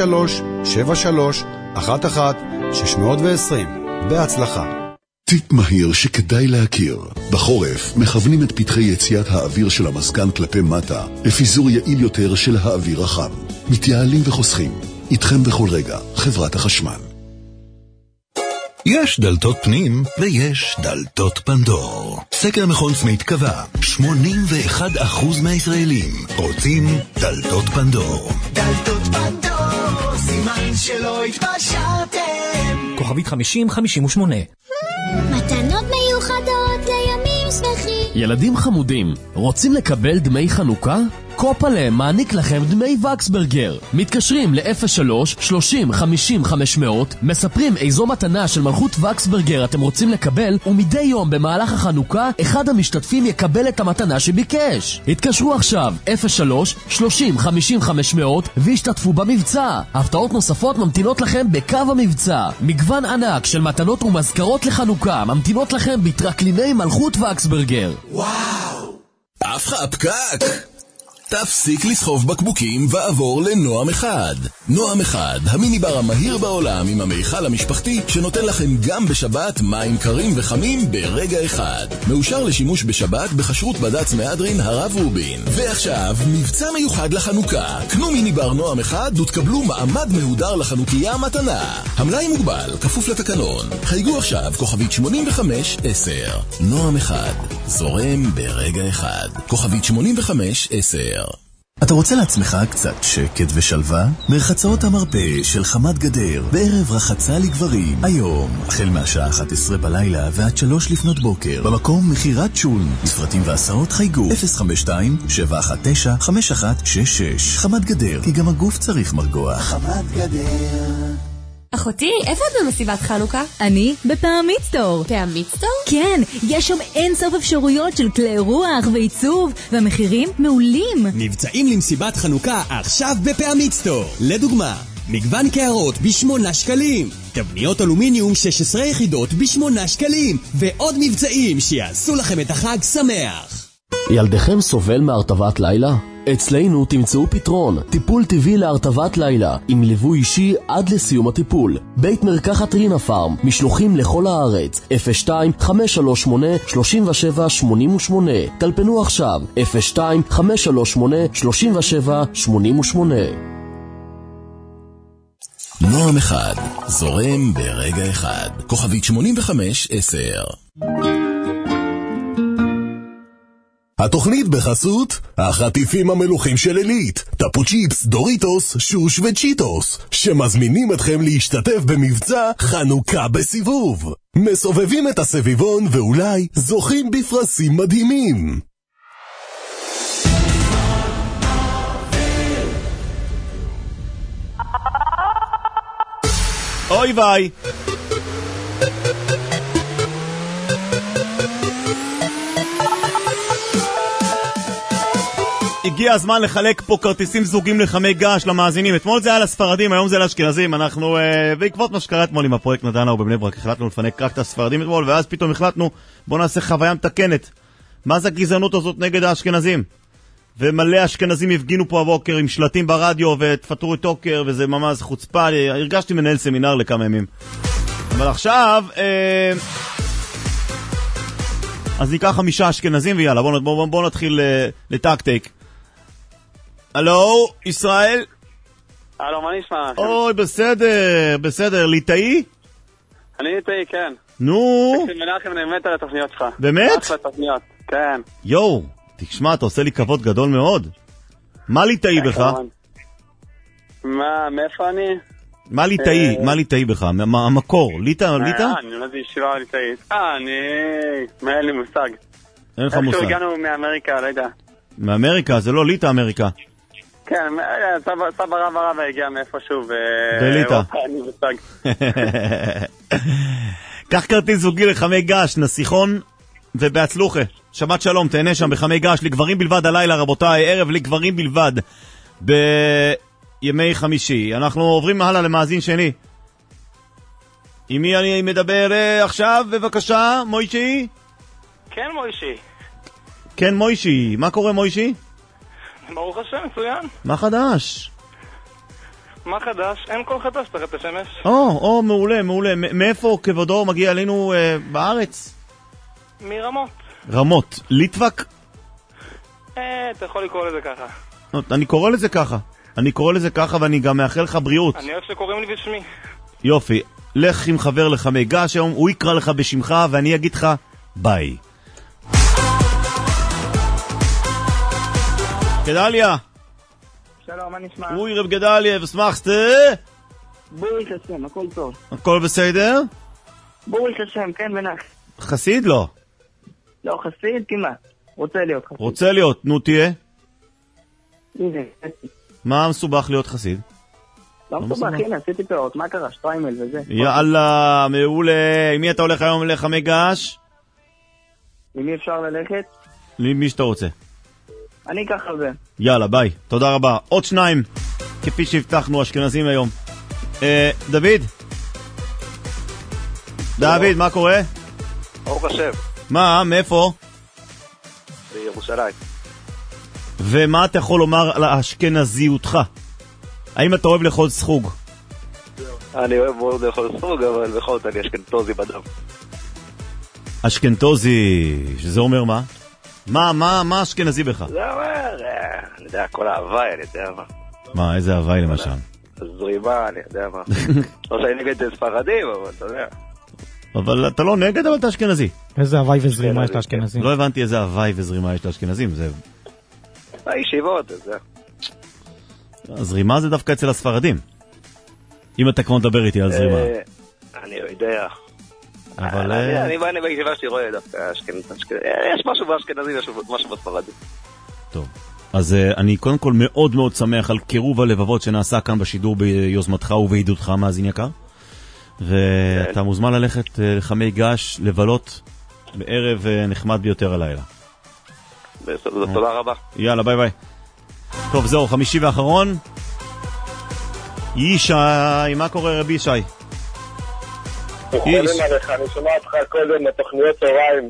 03-73-11-620. בהצלחה. טיפ מהיר שכדאי להכיר. בחורף מכוונים את פתחי יציאת האוויר של המזגן כלפי מטה לפיזור יעיל יותר של האוויר החם. מתייעלים וחוסכים. איתכם בכל רגע, חברת החשמל. יש דלתות פנים ויש דלתות פנדור. סקר מכון סמית קבע, 81% מהישראלים רוצים דלתות פנדור. דלתות פנדור, סימן שלא התפשרתם. כוכבית 5058. מתנות מיוחדות לימים שמחים. ילדים חמודים, רוצים לקבל דמי חנוכה? קופלה מעניק לכם דמי וקסברגר. מתקשרים ל-03-30-50-500, מספרים איזו מתנה של מלכות וקסברגר אתם רוצים לקבל, ומדי יום במהלך החנוכה אחד המשתתפים יקבל את המתנה שביקש. התקשרו עכשיו 03-30-50-500 והשתתפו במבצע. הפתעות נוספות ממתינות לכם בקו המבצע. מגוון ענק של מתנות ומזכרות לחנוכה ממתינות לכם בטרקליני מלכות וקסברגר. וואו! אף לך פקק! תפסיק לסחוב בקבוקים ועבור לנועם אחד. נועם אחד, המיניבר המהיר בעולם עם המיכל המשפחתי שנותן לכם גם בשבת מים קרים וחמים ברגע אחד. מאושר לשימוש בשבת בחשרות בד"ץ מהדרין הרב רובין. ועכשיו, מבצע מיוחד לחנוכה. קנו מיניבר נועם אחד ותקבלו מעמד מהודר לחנוכיה מתנה. המלאי מוגבל, כפוף לתקנון. חייגו עכשיו, כוכבית 8510. נועם אחד, זורם ברגע אחד. כוכבית 8510. אתה רוצה לעצמך קצת שקט ושלווה? מרחצאות המרפא של חמת גדר בערב רחצה לגברים. היום, החל מהשעה 11 בלילה ועד 3 לפנות בוקר, במקום מחירת שולן. מפרטים והסעות חייגו 052-719-5166. חמת גדר, כי גם הגוף צריך מרגוע. חמת גדר. אחותי, איפה את במסיבת חנוכה? אני בפעמית סטור. פעמית סטור? כן, יש שם אין סוף אפשרויות של כלי רוח ועיצוב, והמחירים מעולים. מבצעים למסיבת חנוכה עכשיו בפעמית סטור. לדוגמה, מגוון קערות ב8 שקלים, תבניות אלומיניום 16 יחידות ב8 שקלים, ועוד מבצעים שיעשו לכם את החג שמח. ילדיכם סובל מהרטבת לילה? אצלנו תמצאו פתרון, טיפול טבעי להרטבת לילה, עם ליווי אישי עד לסיום הטיפול. בית מרקחת רינה פארם, משלוחים לכל הארץ, 02-538-3788. טלפנו עכשיו, 02-538-3788. נועם אחד, זורם ברגע אחד. כוכבית 8510. התוכנית בחסות החטיפים המלוכים של עילית, טפו צ'יפס, דוריטוס, שוש וצ'יטוס, שמזמינים אתכם להשתתף במבצע חנוכה בסיבוב. מסובבים את הסביבון ואולי זוכים בפרסים מדהימים. אוי ביי. הגיע הזמן לחלק פה כרטיסים זוגים לחמי געש למאזינים. אתמול זה היה לספרדים, היום זה לאשכנזים. אנחנו, בעקבות מה שקרה אתמול עם הפרויקט נדנה ובבני ברק, החלטנו לפנק רק את הספרדים אתמול, ואז פתאום החלטנו, בוא נעשה חוויה מתקנת. מה זה הגזענות הזאת נגד האשכנזים? ומלא אשכנזים הפגינו פה הבוקר עם שלטים ברדיו ותפטרו את אוקר, וזה ממש חוצפה. הרגשתי מנהל סמינר לכמה ימים. אבל עכשיו, אז ניקח 5 אשכנזים ויאללה, בוא נתחיל לטקטק. הלו, ישראל? הלו, מה נשמע? אוי, בסדר, ליטאי? אני ליטאי, כן. נו? תקשיב, מנחם, אני מת על התוכניות שלך. באמת? אחלה תוכניות, כן. יואו, תשמע, אתה עושה לי כבוד גדול מאוד. מה ליטאי בך? מאיפה אני? מה ליטאי בך? המקור, ליטא? אני לא יודע ישיבה ליטאית. אין לי מושג. אין לך מושג. איכשהו הגענו מאמריקה, לא יודע. מאמריקה, זה לא ליטא אמריקה. כן, סבא רבא הגיע מאיפשהו בליטה. אני מושג. קח כרטיס זוגי לחמי גש, נסיכון ובהצלוחה. שבת שלום, תהנה שם בחמי גש, לגברים בלבד הלילה, רבותיי, ערב לגברים בלבד בימי חמישי. אנחנו עוברים הלאה למאזין שני. עם מי אני מדבר עכשיו? בבקשה, מוישי? כן, מוישי. כן, מוישי. מה קורה, מוישי? ברוך השם, מצוין. מה חדש? מה חדש? אין כל חדש תחת השמש. מעולה, מעולה. מאיפה כבודו מגיע אלינו בארץ? מרמות. רמות. ליטבק? אתה יכול לקרוא לזה ככה. אני קורא לזה ככה ואני גם מאחל לך בריאות. אני אוהב שקוראים לי בשמי. יופי. לך עם חבר לחמי גש היום, הוא יקרא לך בשמך ואני אגיד לך ביי. גדליה. שלום, מה נשמע? אוי רב גדליה, וסמחת? בוריך השם, הכל טוב. הכל בסדר? בוריך השם, כן בנח. חסיד לא? לא, חסיד כמעט. רוצה להיות חסיד. רוצה להיות, נו תהיה. הנה, מה מסובך להיות חסיד? לא מסובך, הנה, עשיתי פאות, מה קרה? שטריימל וזה. יאללה, מעולה. עם מי אתה הולך היום לחמי גש? עם מי אפשר ללכת? למי שאתה רוצה. אני אקח על זה. יאללה, ביי. תודה רבה. עוד שניים, כפי שהבטחנו, אשכנזים היום. דוד? דוד, מה קורה? ברוך השם. מה? מאיפה? בירושלים. ומה אתה יכול לומר על האשכנזיותך? האם אתה אוהב לאכול סחוג? אני אוהב מאוד לאכול סחוג, אבל בכל זאת אני אשכנתוזי בדם. אשכנתוזי, שזה אומר מה? מה אשכנזי בך? זה אומר, אני יודע, כל ההוואי, אני יודע מה. מה, איזה הוואי למשל? זרימה, אני יודע מה. לא שאני נגד ספרדים, אבל אתה יודע. אבל אתה לא נגד, אבל אתה אשכנזי. איזה הוואי וזרימה יש לאשכנזים? לא הבנתי איזה הוואי וזרימה יש לאשכנזים. הישיבות, זה. הזרימה זה דווקא אצל הספרדים. אם אתה כבר מדבר איתי על זרימה. אני יודע. אבל... אני בישיבה שלי רואה דווקא אשכנזי. יש משהו באשכנזי, יש משהו בספרדי. טוב. אז אני קודם כל מאוד מאוד שמח על קירוב הלבבות שנעשה כאן בשידור ביוזמתך ובעידודך, מאזין יקר. ואתה מוזמן ללכת לחמי גש, לבלות בערב נחמד ביותר הלילה. תודה רבה. יאללה, ביי ביי. טוב, זהו, חמישי ואחרון. ישי, מה קורה רבי ישי? אני שומע אותך קודם בתוכניות צהריים.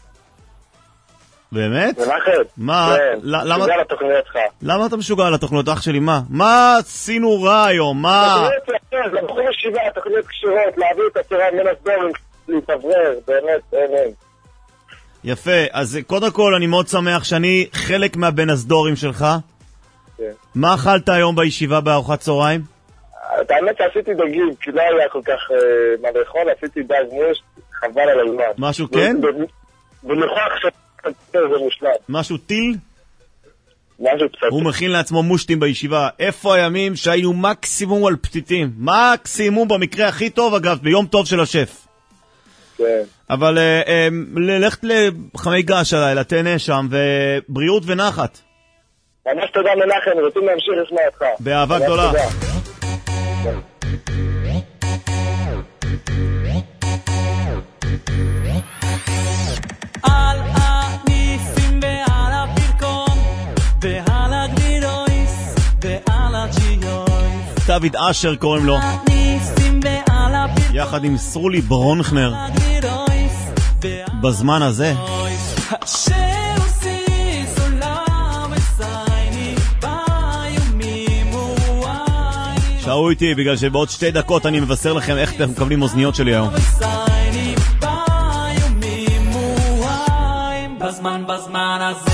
באמת? ונחת? מה? משוגע לתוכניות שלך. למה אתה משוגע לתוכניות אח שלי? מה עשינו רע היום? מה? זה בחור ישיבה, תוכניות קשורות, להביא את הצורה מן הסדורים, להתאוורר, באמת, אין. יפה, אז קודם כל אני מאוד שמח שאני חלק מהבין הסדורים שלך. מה אכלת היום בישיבה בארוחת צהריים? את האמת שעשיתי דגים, כי לא היה כל כך מה לאכול, עשיתי דג מוש, חבל על הזמן. משהו כן? בנוכח שזה מושלם. משהו טיל? משהו קצת. הוא מכין לעצמו מושטים בישיבה. איפה הימים שהיינו מקסימום על פתיתים? מקסימום במקרה הכי טוב אגב, ביום טוב של השף. כן. אבל ללכת לחמי גש הלילה, תהנה שם, ובריאות ונחת. ממש תודה מנחם, רוצים להמשיך לשמוע אותך. באהבה גדולה. על הניסים ועל הפרקום ועל הגדירויס ועל הג'יויס דוד אשר קוראים לו, יחד עם סרולי ברונכנר בזמן הזה. שערו איתי בגלל שבעוד 2 דקות אני מבשר לכם איך אתם מקבלים אוזניות שלי היום. בזמן הזה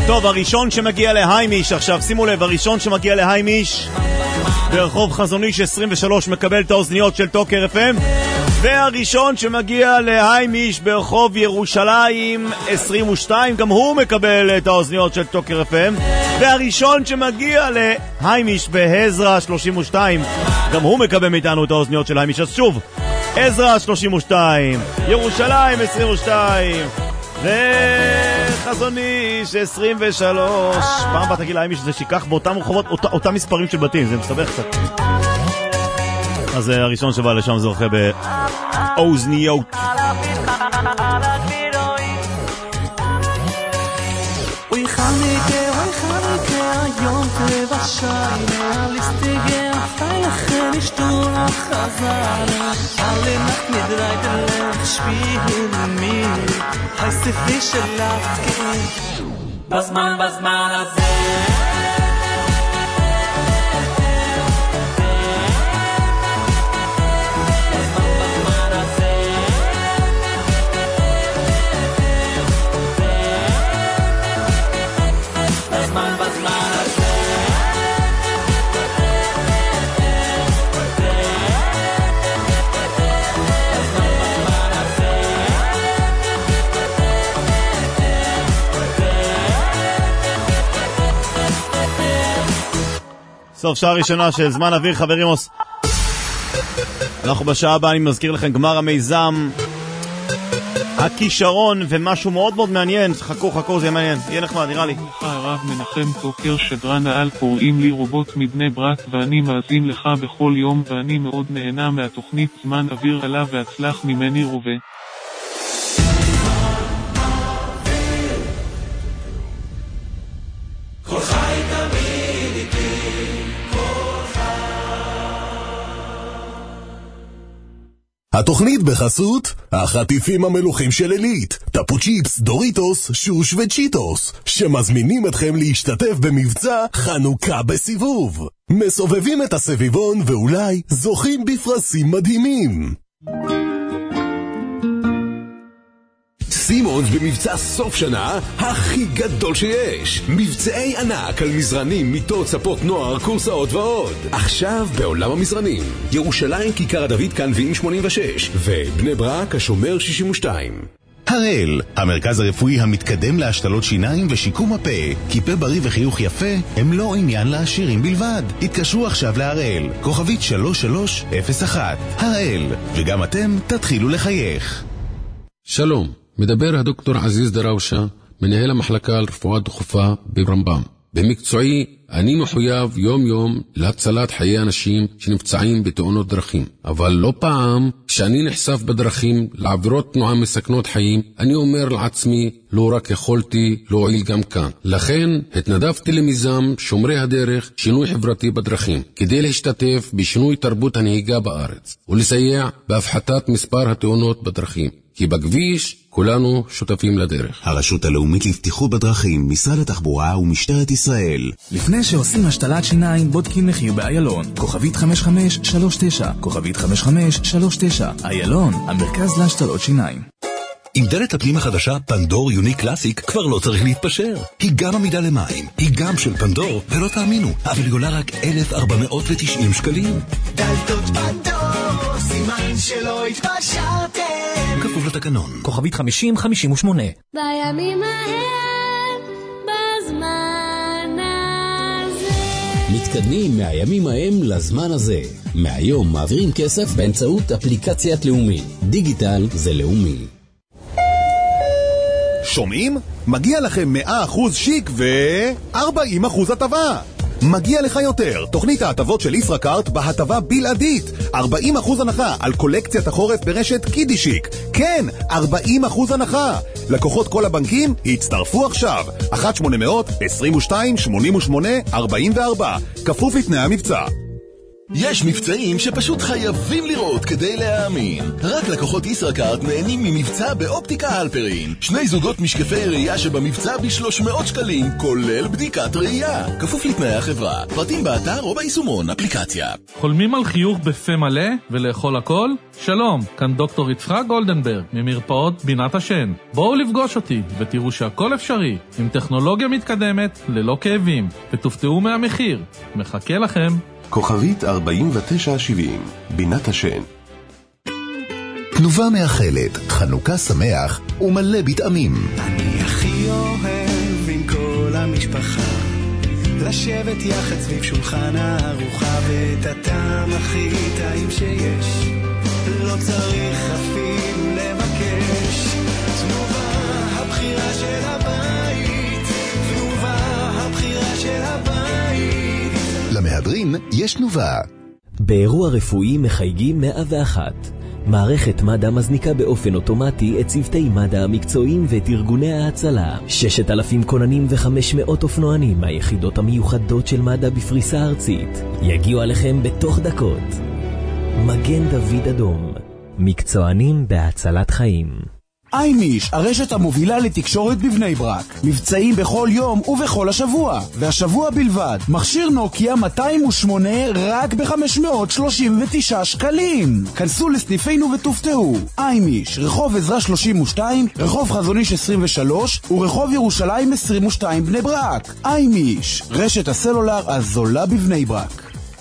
טוב, הראשון שמגיע להיימיש, עכשיו שימו לב, הראשון שמגיע להיימיש ברחוב חזון איש 23 מקבל את האוזניות של טוקר FM, והראשון שמגיע להיימיש ברחוב ירושלים 22 גם הוא מקבל את האוזניות של טוקר FM, והראשון שמגיע להיימיש בעזרא 32 גם הוא מקבל מאיתנו את האוזניות של היימיש. אז שוב, עזרא 32, ירושלים 22 וחזון איש 23. פעם הבאה תגיד להיימיש שזה שיקח באותם רחובות אותם מספרים של בתים, זה מסתבך קצת. אז הראשון שבא לשם זוכה באוזניות. אוי חניקה, היום תבשי להסתגר חי לכם ישתור החזר alle Nacht mit Reiten spielen mir heiße frische Luft Basman הזה סוף שעה ראשונה של זמן אוויר, חברים. אנחנו בשעה הבאה, אני מזכיר לכם, גמר המיזם הכישרון ומשהו מאוד מאוד מעניין. חכו, זה יהיה מעניין, יהיה נחמד, נראה לי. הרב מנחם טוקר, שדרן העל, קוראים לי רובוט מבני ברק ואני מאזין לך בכל יום ואני מאוד נהנה מהתוכנית זמן אוויר. עלה והצלח ממני רובה. התוכנית בחסות החטיפים המלוכים של אלית, טפו צ'יפס, דוריטוס, שוש וצ'יטוס, שמזמינים אתכם להשתתף במבצע חנוכה בסיבוב. מסובבים את הסביבון ואולי זוכים בפרסים מדהימים. סימונס במבצע סוף שנה הכי גדול שיש. מבצעי ענק על מזרנים, מיטות, ספות נוער, קורסאות ועוד. עכשיו בעולם המזרנים, ירושלים כיכר דוד כאן ועים 86 ובני ברק השומר 62. הראל, המרכז הרפואי המתקדם להשתלות שיניים ושיקום הפה. כי פה בריא וחיוך יפה הם לא עניין לעשירים בלבד. התקשרו עכשיו להראל, כוכבית 3301. הראל, וגם אתם תתחילו לחייך. שלום, מדבר הדוקטור עזיז דראושה, מנהל המחלקה לרפואה דחופה ברמב"ם. במקצועי אני מחויב יום יום להצלת חיי אנשים שנפצעים בתאונות דרכים. אבל לא פעם כשאני נחשף בדרכים לעבירות תנועה מסכנות חיים, אני אומר לעצמי, לא רק יכולתי להועיל גם כאן. לכן התנדבתי למיזם שומרי הדרך, שינוי חברתי בדרכים, כדי להשתתף בשינוי תרבות הנהיגה בארץ ולסייע בהפחתת מספר התאונות בדרכים. כי בכביש כולנו שותפים לדרך. הרשות הלאומית לבטיחות בדרכים, משרד התחבורה ומשטרת ישראל. לפני שעושים השתלת שיניים, בודקים מחיר באיילון. כוכבית 5539, כוכבית 5539. איילון, המרכז להשתלות שיניים. עם דלת הפנים החדשה פנדור יוניק קלאסיק כבר לא צריך להתפשר. היא גם עמידה למים, היא גם של פנדור, ולא תאמינו, אבל היא עולה רק 1,490 שקלים. דלתות פנדור, סימן שלא התפשרתם. כפוף לתקנון. כוכבית 5058. בימים ההם, בזמן הזה. מתקדמים מהימים ההם לזמן הזה. מהיום מעבירים כסף באמצעות אפליקציית לאומי. דיגיטל זה לאומי. שומעים? מגיע לכם 100% שיק ו-40% הטבה. מגיע לך יותר. תוכנית ההטבות של ישראכרט בהטבה בלעדית. 40% הנחה על קולקציית החורף ברשת קידישיק. כן, 40% הנחה. לקוחות כל הבנקים הצטרפו עכשיו. 1-800-22-88-44. כפוף לתנאי המבצע. יש מבצעים שפשוט חייבים לראות כדי להאמין. רק לקוחות ישראכרט נהנים ממבצע באופטיקה הלפרין. 2 זוגות משקפי ראייה שבמבצע ב-300 שקלים, כולל בדיקת ראייה. כפוף לתנאי החברה. פרטים באתר או ביישומון אפליקציה. חולמים על חיוך בפה מלא ולאכול הכל? שלום, כאן דוקטור יצחק גולדנברג ממרפאות בינת השן. בואו לפגוש אותי ותראו שהכל אפשרי, עם טכנולוגיה מתקדמת, ללא כאבים, ותופתעו מהמחיר. מחכה לכם. כוכבית 4970, בינת השן. תנובה מאחלת, חנוכה שמח ומלא בטעמים. אני הכי אוהב עם כל המשפחה, לשבת יחד סביב שולחן הארוחה, ואת הטעם הכי טעים שיש, לא צריך אפילו לבקש. תנובה הבחירה של הבית, תנובה הבחירה של הבית. למהדרין יש תנובה. באירוע רפואי מחייגים 101. מערכת מד"א מזניקה באופן אוטומטי את צוותי מד"א המקצועיים ואת ארגוני ההצלה. 6,000 כוננים ו500 אופנוענים מהיחידות המיוחדות של מד"א בפריסה ארצית יגיעו עליכם בתוך דקות. מגן דוד אדום, מקצוענים בהצלת חיים. אימיש, הרשת המובילה לתקשורת בבני ברק. מבצעים בכל יום ובכל השבוע. והשבוע בלבד, מכשיר נוקיה 208 רק ב-539 שקלים. כנסו לסניפינו ותופתעו. אימיש, רחוב עזרא 32, רחוב חזוניש 23 ורחוב ירושלים 22 בני ברק. אימיש, רשת הסלולר הזולה בבני ברק.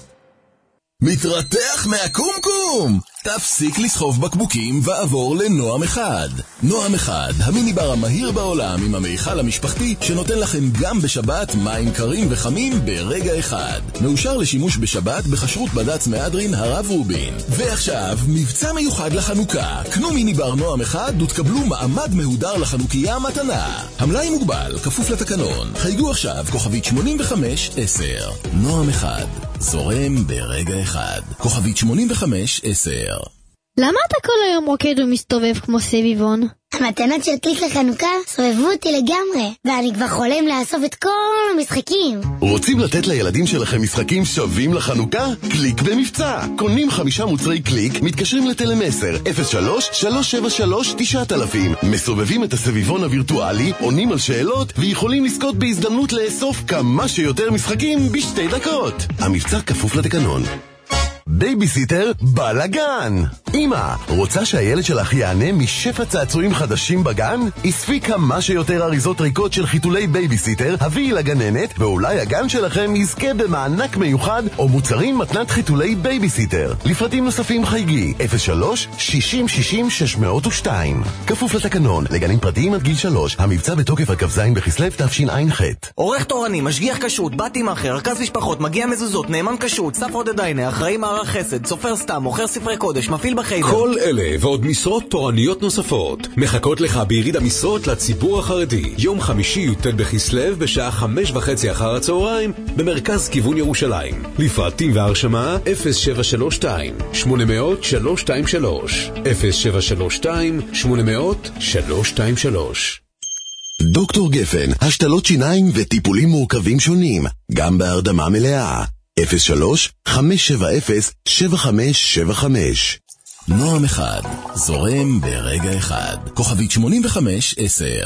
מתרתח מהקומקום! תפסיק לסחוב בקבוקים ועבור לנועם אחד. נועם אחד, המיניבר המהיר בעולם עם המיכל המשפחתי שנותן לכם גם בשבת מים קרים וחמים ברגע אחד. מאושר לשימוש בשבת בחשרות בד"ץ מהדרין הרב רובין. ועכשיו, מבצע מיוחד לחנוכה. קנו מיניבר נועם אחד ותקבלו מעמד מהודר לחנוכיה מתנה. המלאי מוגבל, כפוף לתקנון. חייגו עכשיו, כוכבית 8510. נועם אחד, זורם ברגע אחד. כוכבית 8510. למה אתה כל היום רוקד ומסתובב כמו סביבון? המתנות של קליק לחנוכה סובבו אותי לגמרי, ואני כבר חולם לאסוף את כל המשחקים. רוצים לתת לילדים שלכם משחקים שווים לחנוכה? קליק במבצע. קונים 5 מוצרי קליק, מתקשרים לטלמסר 03-373-9000, מסובבים את הסביבון הווירטואלי, עונים על שאלות ויכולים לזכות בהזדמנות לאסוף כמה שיותר משחקים בשתי דקות. המבצע כפוף לתקנון. בייביסיטר בא לגן. אמא, רוצה שהילד שלך יענה משפע צעצועים חדשים בגן? אספי כמה שיותר אריזות ריקות של חיתולי בייביסיטר, הביאי לגננת, ואולי הגן שלכם יזכה במענק מיוחד או מוצרים מתנת חיתולי בייביסיטר. לפרטים נוספים חייגי 03-6060-602. כפוף לתקנון, לגנים פרטיים עד גיל 3. המבצע בתוקף עד כ"ז בכסלו תשע"ח. עורך תורני, משגיח כשרות, בת מאחר, רכז משפחות, מגיע מזוזות, נאמן כשרות, ספרד דיינה, אחראי מערך חסד, סופר סתם, מוכר ספרי קודש, מפעיל בחיידר. כל אלה ועוד משרות תורניות נוספות מחכות לך ביריד המשרות לציבור החרדי. יום חמישי י"ט בכסלו בשעה 5:30 אחר הצהריים במרכז כיוון ירושלים. לפרטים והרשמה 0732-800-323 0732-800-323. דוקטור גפן, השתלות שיניים וטיפולים מורכבים שונים, גם בהרדמה מלאה. 03-570-7575. נועם אחד, זורם ברגע אחד. כוכבית 8510.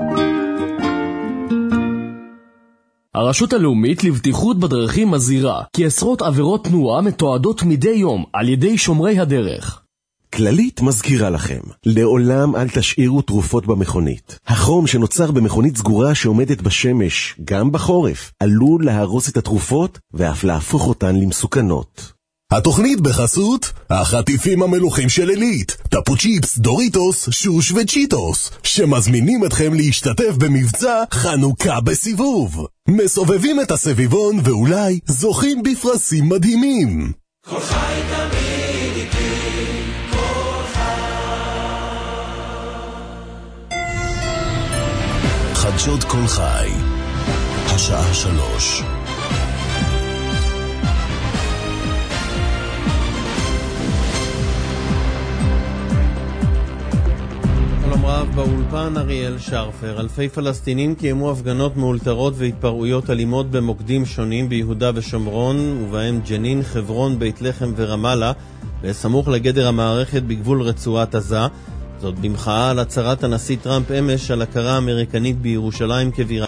הרשות הלאומית לבטיחות בדרכים מזהירה כי עשרות עבירות תנועה מתועדות מדי יום על ידי שומרי הדרך. כללית מזכירה לכם, לעולם אל תשאירו תרופות במכונית. החום שנוצר במכונית סגורה שעומדת בשמש, גם בחורף, עלול להרוס את התרופות ואף להפוך אותן למסוכנות. התוכנית בחסות החטיפים המלוכים של אלית, טפו צ'יפס, דוריטוס, שוש וצ'יטוס, שמזמינים אתכם להשתתף במבצע חנוכה בסיבוב. מסובבים את הסביבון ואולי זוכים בפרסים מדהימים. כל חי תמיד איתי, כל חי. חדשות כל חי, השעה 3. שלום רב באולפן אריאל שרפר. אלפי פלסטינים קיימו הפגנות מאולתרות והתפרעויות אלימות במוקדים שונים ביהודה ושומרון, ובהם ג'נין, חברון, בית לחם ורמאללה, בסמוך לגדר המערכת בגבול רצועת עזה. זאת במחאה על הצהרת הנשיא טראמפ אמש על הכרה אמריקנית בירושלים כבירה